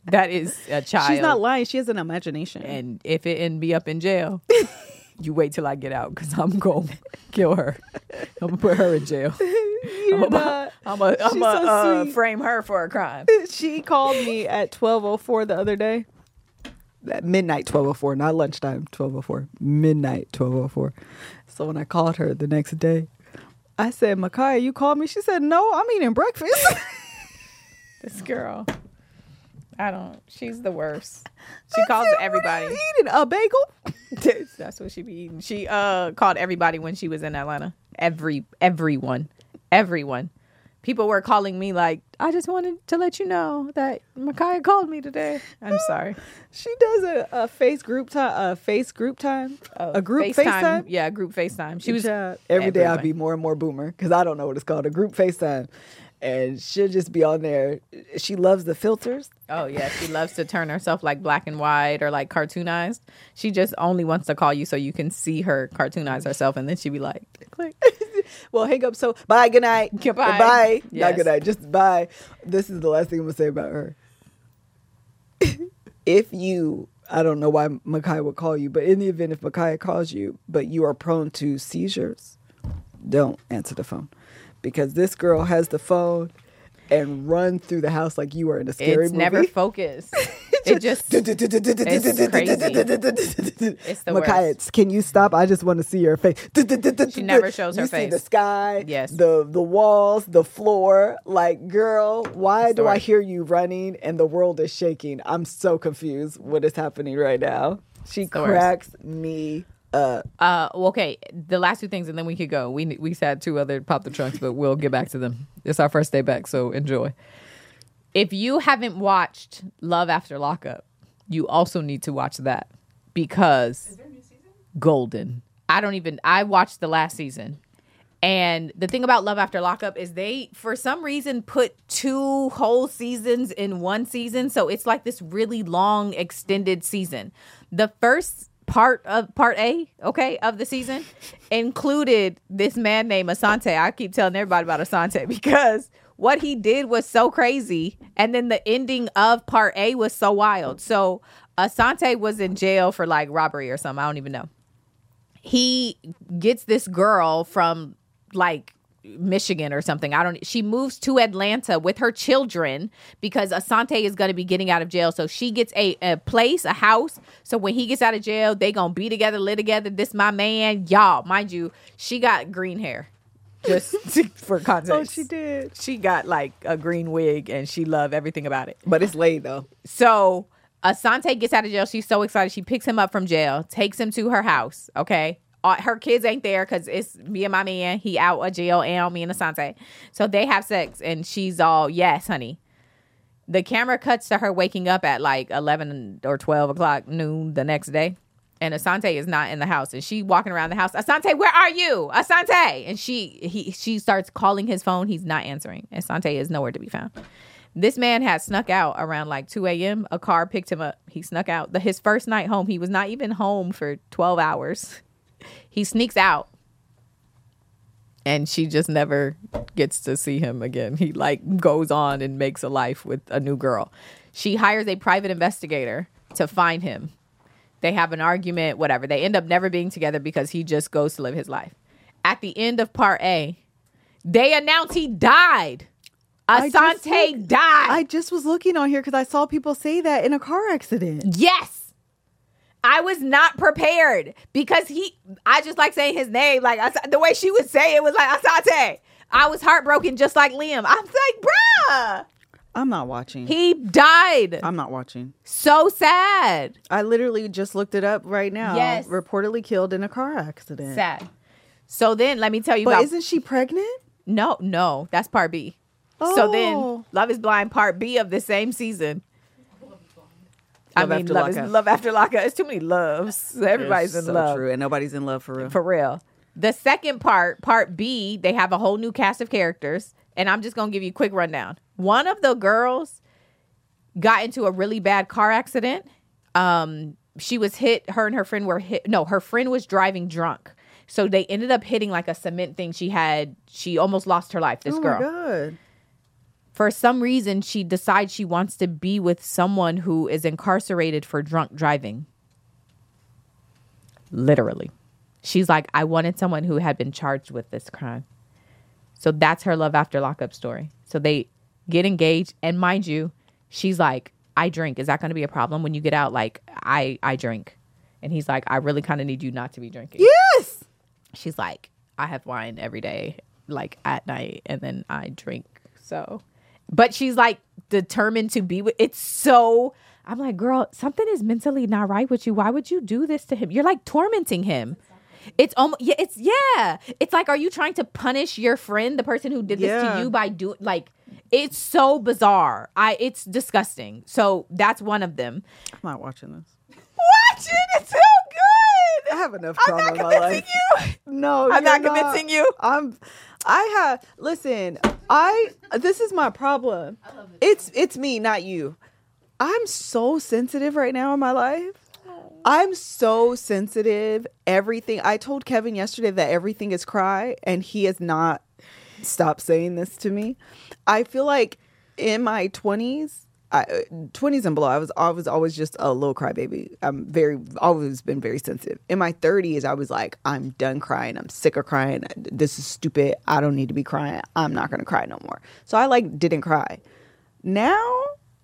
That is a child. She's not lying. She has an imagination. And if it end be up in jail, you wait till I get out because I'm going to kill her. I'm going to put her in jail. I'm going to frame her for a crime. She called me at 12:04 the other day. At midnight 12:04, not lunchtime 12:04. Midnight 12:04. So when I called her the next day, I said, Micaiah, you called me? She said, no, I'm eating breakfast. This girl. She's the worst. She calls everybody. What are you eating, a bagel? That's what she be eating. She called everybody when she was in Atlanta. Everyone. People were calling me like, I just wanted to let you know that Micaiah called me today. I'm sorry. She does a face group time, a group FaceTime. Yeah, group FaceTime. She was every day. I'd be more and more boomer because I don't know what it's called, a group FaceTime. And she'll just be on there. She loves the filters. Oh, yeah. She loves to turn herself like black and white or like cartoonized. She just only wants to call you so you can see her cartoonize herself. And then she'd be like, click. Well, hang up. So, bye. Good night. Goodbye. Bye. Yes. Not good night. Just bye. This is the last thing I'm going to say about her. I don't know why Micaiah would call you, but in the event if Micaiah calls you, but you are prone to seizures, don't answer the phone. Because this girl has the phone and run through the house like you are in a scary movie. It's never focused. It's crazy. It's the Micaiah, worst. can you stop? I just want to see your face. She never shows her face. You see face. the sky, yes, the walls, the floor. Like, girl, why do I hear you running and the world is shaking? I'm so confused what is happening right now. She cracks me okay, the last two things and then we could go. We had two other Pop the Trunks, but we'll get back to them. It's our first day back, so enjoy. If you haven't watched Love After Lockup, you also need to watch that because is there a new season? Golden. I watched the last season. And the thing about Love After Lockup is they, for some reason, put 2 whole seasons in one season. So it's like this really long, extended season. The first part A, of the season included this man named Asante. I keep telling everybody about Asante because what he did was so crazy. And then the ending of part A was so wild. So Asante was in jail for like robbery or something. I don't even know. He gets this girl from like Michigan or something. She moves to Atlanta with her children because Asante is going to be getting out of jail. So she gets a house. So when he gets out of jail, they going to be together, live together. This my man. Y'all, mind you, she got green hair. Just for context. Oh, she did. She got like a green wig and she loved everything about it. But it's laid though. So Asante gets out of jail. She's so excited. She picks him up from jail, takes him to her house. Okay. Her kids ain't there because it's me and my man. He out of jail and me and Asante. So they have sex and she's all, yes, honey. The camera cuts to her waking up at like 11 or 12 o'clock noon the next day. And Asante is not in the house. And she walking around the house. Asante, where are you? Asante. And she starts calling his phone. He's not answering. Asante is nowhere to be found. This man had snuck out around like 2 a.m. A car picked him up. He snuck out. His first night home, he was not even home for 12 hours. He sneaks out. And she just never gets to see him again. He like goes on and makes a life with a new girl. She hires a private investigator to find him. They have an argument, whatever. They end up never being together because he just goes to live his life. At the end of part A, they announce he died. Asante died. I just was looking on here because I saw people say that in a car accident. Yes. I was not prepared because I just like saying his name. Like the way she would say it was like Asante. I was heartbroken just like Liam. I was like, bruh. I'm not watching. He died. I'm not watching. So sad. I literally just looked it up right now. Yes. Reportedly killed in a car accident. Sad. So then let me tell you but about... isn't she pregnant? No. That's part B. Oh. So then Love is Blind part B of the same season. Love After Lockup. It's too many loves. Everybody's in love. True. And nobody's in love for real. For real. The second part B, they have a whole new cast of characters. And I'm just going to give you a quick rundown. One of the girls got into a really bad car accident. She was hit. Her and her friend were hit. No, her friend was driving drunk. So they ended up hitting like a cement thing she had. She almost lost her life, this girl. Oh, my God. for some reason, she decides she wants to be with someone who is incarcerated for drunk driving. Literally. She's like, I wanted someone who had been charged with this crime. So that's her love after lockup story. So they get engaged. And mind you, she's like, I drink. Is that going to be a problem when you get out? Like, I drink. And he's like, I really kind of need you not to be drinking. Yes. She's like, I have wine every day, like at night, and then I drink. So, but she's like determined to be with. It's so. I'm like, girl, something is mentally not right with you. Why would you do this to him? You're like tormenting him. It's almost It's like, are you trying to punish your friend, the person who did this to you, by doing like? It's so bizarre. It's disgusting. So that's one of them. I'm not watching this. Watch it. It's so good. I have enough trauma in my life. You. No, I'm not convincing you. This is my problem. It's me, not you. I'm so sensitive right now in my life. I'm so sensitive. Everything. I told Kevin yesterday that everything is cry, and he has not stopped saying this to me. I feel like in my 20s and below, I was always just a little crybaby. Always been very sensitive. In my 30s, I was like, I'm done crying. I'm sick of crying. This is stupid. I don't need to be crying. I'm not going to cry no more. So I didn't cry. Now,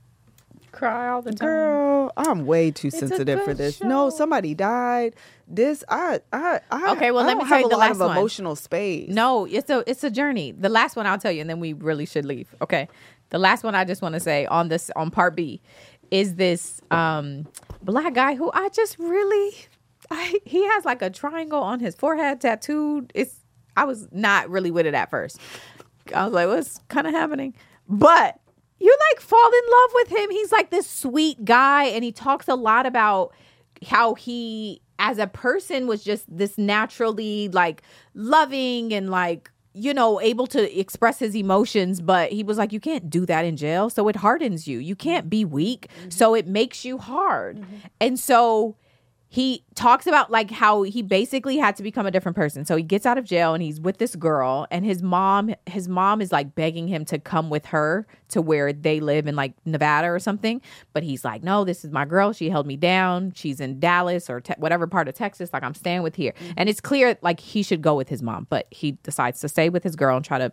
cry all the time. Girl, I'm way too sensitive for this. Show. No, somebody died. This okay. Well, let me tell you the last one. Emotional space. No, it's a journey. The last one I'll tell you, and then we really should leave. Okay. The last one I just want to say on part B is this black guy who I just really he has like a triangle on his forehead tattooed. I was not really with it at first. I was like, what's kind of happening? But you like fall in love with him. He's like this sweet guy, and he talks a lot about how he as a person was just this naturally like loving and like, you know, able to express his emotions. But he was like, you can't do that in jail. So it hardens you. You can't be weak. Mm-hmm. So it makes you hard. Mm-hmm. And so he talks about like how he basically had to become a different person. So he gets out of jail and he's with this girl, and his mom is like begging him to come with her to where they live in like Nevada or something. But he's like, no, this is my girl. She held me down. She's in Dallas or whatever part of Texas. Like, I'm staying with here. Mm-hmm. And it's clear like he should go with his mom, but he decides to stay with his girl and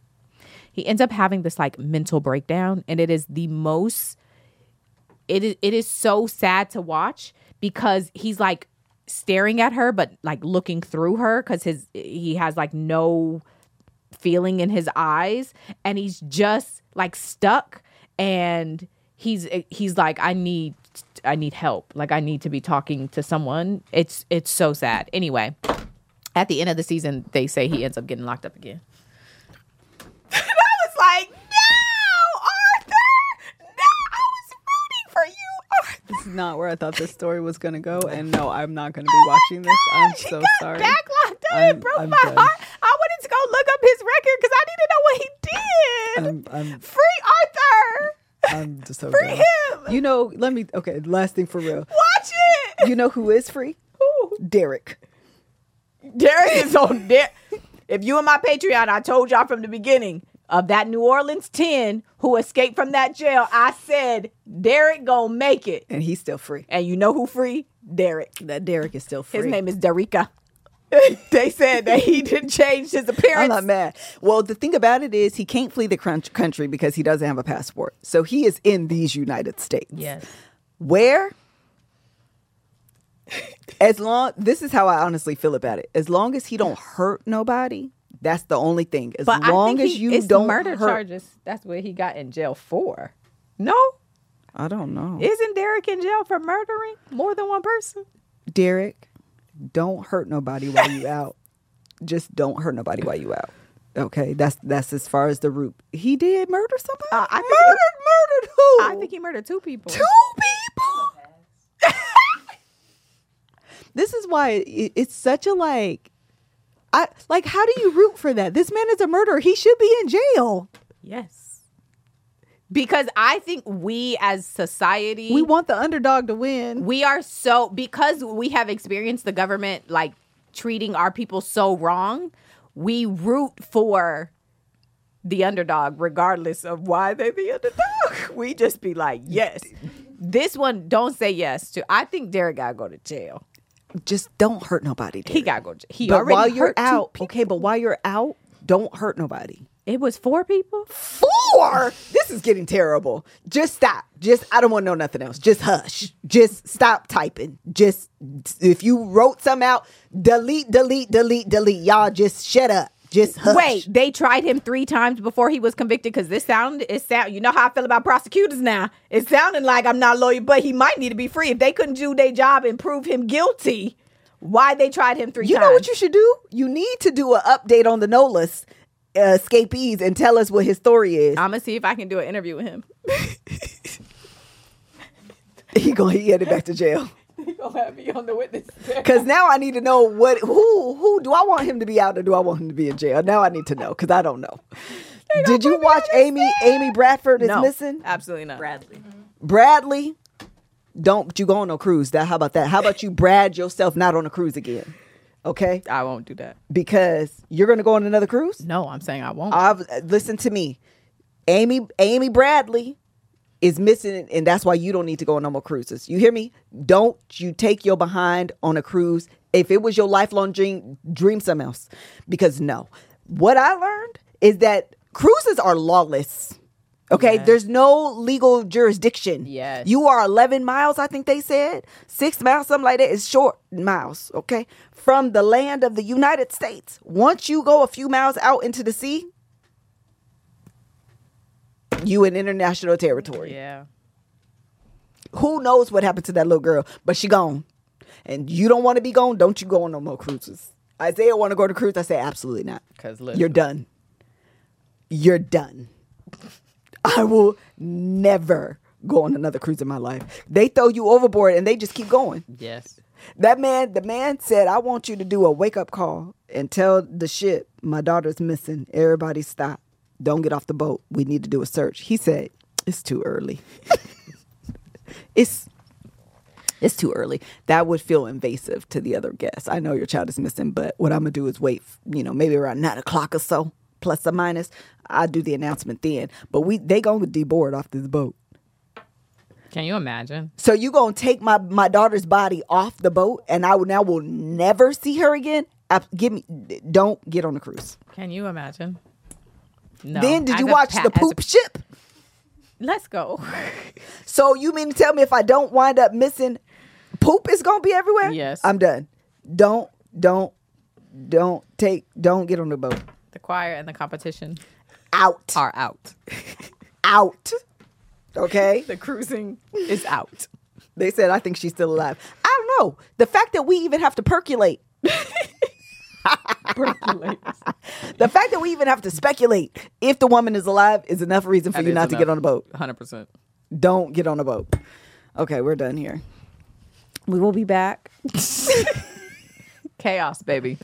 he ends up having this like mental breakdown. And it is the most, it is so sad to watch, because he's like staring at her, but like looking through her, because he has like no feeling in his eyes, and he's just like stuck. And he's like, I need help. Like, I need to be talking to someone. It's so sad. Anyway, at the end of the season, they say he ends up getting locked up again. And I was like, no, Arthur, no, I was rooting for you. This is not where I thought this story was going to go. And no, I'm not going to be watching this. I'm so sorry. Back locked up. It broke my heart. I wanted to go look up his record because I need to know what he did. Free Arthur. I'm just so free done. him. You know, last thing for real. Watch it. You know who is free? Who? Derek. Derek is on there. If you and my Patreon, I told y'all from the beginning of that New Orleans 10 who escaped from that jail, I said, Derek gonna make it. And he's still free. And you know who free? Derek. That Derek is still free. His name is Derica. They said that he didn't change his appearance. I'm not mad. Well, the thing about it is he can't flee the country because he doesn't have a passport. So he is in these United States. Yes. Where? This is how I honestly feel about it. As long as he don't hurt nobody, that's the only thing. As long as you don't murder hurt. charges. That's what he got in jail for. No? I don't know. Isn't Derek in jail for murdering more than one person? Derek, don't hurt nobody while you out. Just don't hurt nobody while you out. Okay, that's as far as the root. He did murder somebody? Murdered who? I think he murdered 2 people. 2 people? This is why it's such a how do you root for that? This man is a murderer. He should be in jail. Yes. Because I think we as society, we want the underdog to win. We are because we have experienced the government like treating our people so wrong, we root for the underdog, regardless of why they the underdog. We just be like, yes. This one, don't say yes to. I think Derek gotta go to jail. Just don't hurt nobody. Derek. He gotta go. He but already while you're hurt two out, people. okay. But while you're out, don't hurt nobody. It was 4 people. 4? This is getting terrible. Just stop. I don't want to know nothing else. Just hush. Just stop typing. Just, if you wrote something out, delete. Y'all just shut up. Just hush. Wait, they tried him 3 times before he was convicted because you know how I feel about prosecutors now. It's sounding like I'm not a lawyer, but he might need to be free. If they couldn't do their job and prove him guilty, why they tried him 3 times? You know what you should do? You need to do an update on the NOLA's escapees and tell us what his story is. I'm gonna see if I can do an interview with him. He headed back to jail. He gonna have me on the witness stand. Because now I need to know who do I want him to be out or do I want him to be in jail? Now I need to know because I don't know. Did you watch Amy Bradford is missing? Absolutely not. Bradley, don't you go on no cruise. How about that? How about you brad yourself not on a cruise again? Okay? I won't do that. Because you're going to go on another cruise? No, I'm saying I won't. Listen to me. Amy Bradley is missing, and that's why you don't need to go on no more cruises. You hear me? Don't you take your behind on a cruise. If it was your lifelong dream something else. Because no. What I learned is that cruises are lawless. Okay, there's no legal jurisdiction. Yes. You are 11 miles, I think they said. 6 miles, something like that. It's short miles, okay? From the land of the United States. Once you go a few miles out into the sea, you in international territory. Yeah. Who knows what happened to that little girl? But she gone. And you don't want to be gone, don't you go on no more cruises. Isaiah want to go to cruise. I say absolutely not. Because you're done. You're done. I will never go on another cruise in my life. They throw you overboard and they just keep going. Yes. The man said, I want you to do a wake-up call and tell the ship, my daughter's missing. Everybody stop. Don't get off the boat. We need to do a search. He said, it's too early. It's too early. That would feel invasive to the other guests. I know your child is missing, but what I'm going to do is wait, maybe around 9 o'clock or so, plus or minus. I'll do the announcement then. But they going to deboard off this boat. Can you imagine? So you going to take my daughter's body off the boat and I will never see her again? Don't get on the cruise. Can you imagine? No. Then did you watch the poop ship? Let's go. So you mean to tell me if I don't wind up missing, poop is going to be everywhere? Yes. I'm done. Don't get on the boat. The choir and the competition are out. Out. Okay? The cruising is out. They said, I think she's still alive. I don't know. The fact that we even have to percolate. The fact that we even have to speculate if the woman is alive is enough reason for you not to get on a boat. 100%. Don't get on a boat. Okay, we're done here. We will be back. Chaos, baby.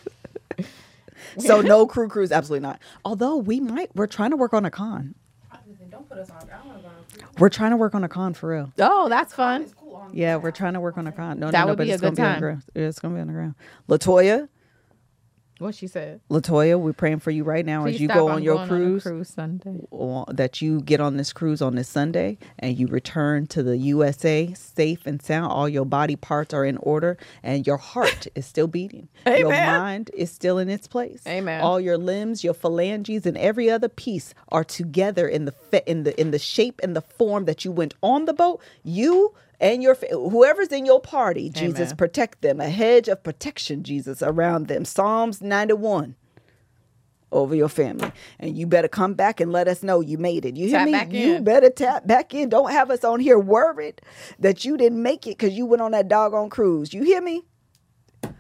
So no cruise, absolutely not. Although we're trying to work on a con. Don't put us on. I want to go on a cruise. We're trying to work on a con for real. Oh, that's fun. It's cool on Yeah, we're trying to work on a con. No, That would but be a it's good gonna time. Be on the ground. It's going to be on the ground. Latoya, What she said. Latoya, we're praying for you right now Please as you stop. go I'm on your going cruise. On a cruise Sunday. That you get on this cruise on this Sunday and you return to the USA safe and sound. All your body parts are in order and your heart is still beating. Amen. Your mind is still in its place. Amen. All your limbs, your phalanges, and every other piece are together in the shape and the form that you went on the boat. You and whoever's in your party, Jesus, Amen. protect them. A hedge of protection, Jesus, around them. Psalms 91. Over your family. And you better come back and let us know you made it. You hear Tap me? back You in. better tap back in. Don't have us on here worried that you didn't make it because you went on that doggone cruise. You hear me? All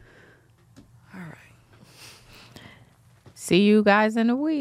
right. See you guys in a week.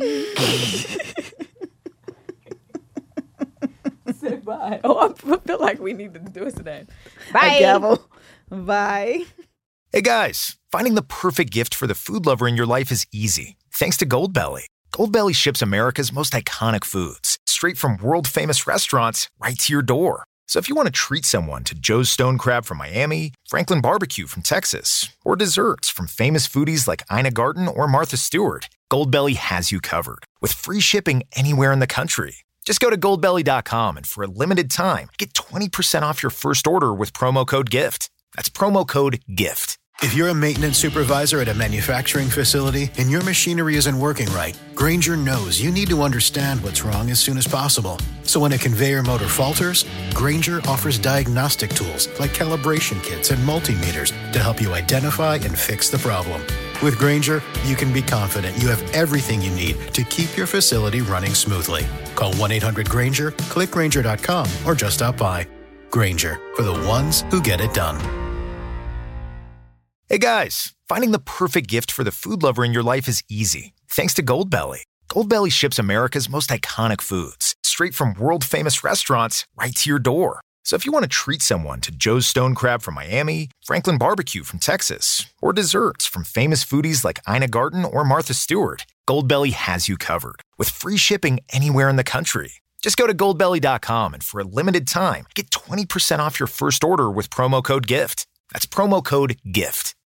Say bye. Oh, I feel like we need to do it today. Bye. A gavel. Bye. Hey guys, finding the perfect gift for the food lover in your life is easy. Thanks to Goldbelly. Goldbelly ships America's most iconic foods straight from world-famous restaurants right to your door. So if you want to treat someone to Joe's Stone Crab from Miami, Franklin Barbecue from Texas, or desserts from famous foodies like Ina Garten or Martha Stewart, Goldbelly has you covered with free shipping anywhere in the country. Just go to goldbelly.com and for a limited time, get 20% off your first order with promo code GIFT. That's promo code GIFT. If you're a maintenance supervisor at a manufacturing facility and your machinery isn't working right, Grainger knows you need to understand what's wrong as soon as possible. So when a conveyor motor falters, Grainger offers diagnostic tools like calibration kits and multimeters to help you identify and fix the problem. With Grainger, you can be confident you have everything you need to keep your facility running smoothly. Call 1-800-GRAINGER, click Grainger.com, or just stop by. Grainger, for the ones who get it done. Hey guys, finding the perfect gift for the food lover in your life is easy. Thanks to Goldbelly. Goldbelly ships America's most iconic foods straight from world-famous restaurants right to your door. So if you want to treat someone to Joe's Stone Crab from Miami, Franklin Barbecue from Texas, or desserts from famous foodies like Ina Garten or Martha Stewart, Goldbelly has you covered with free shipping anywhere in the country. Just go to goldbelly.com and for a limited time, get 20% off your first order with promo code GIFT. That's promo code GIFT.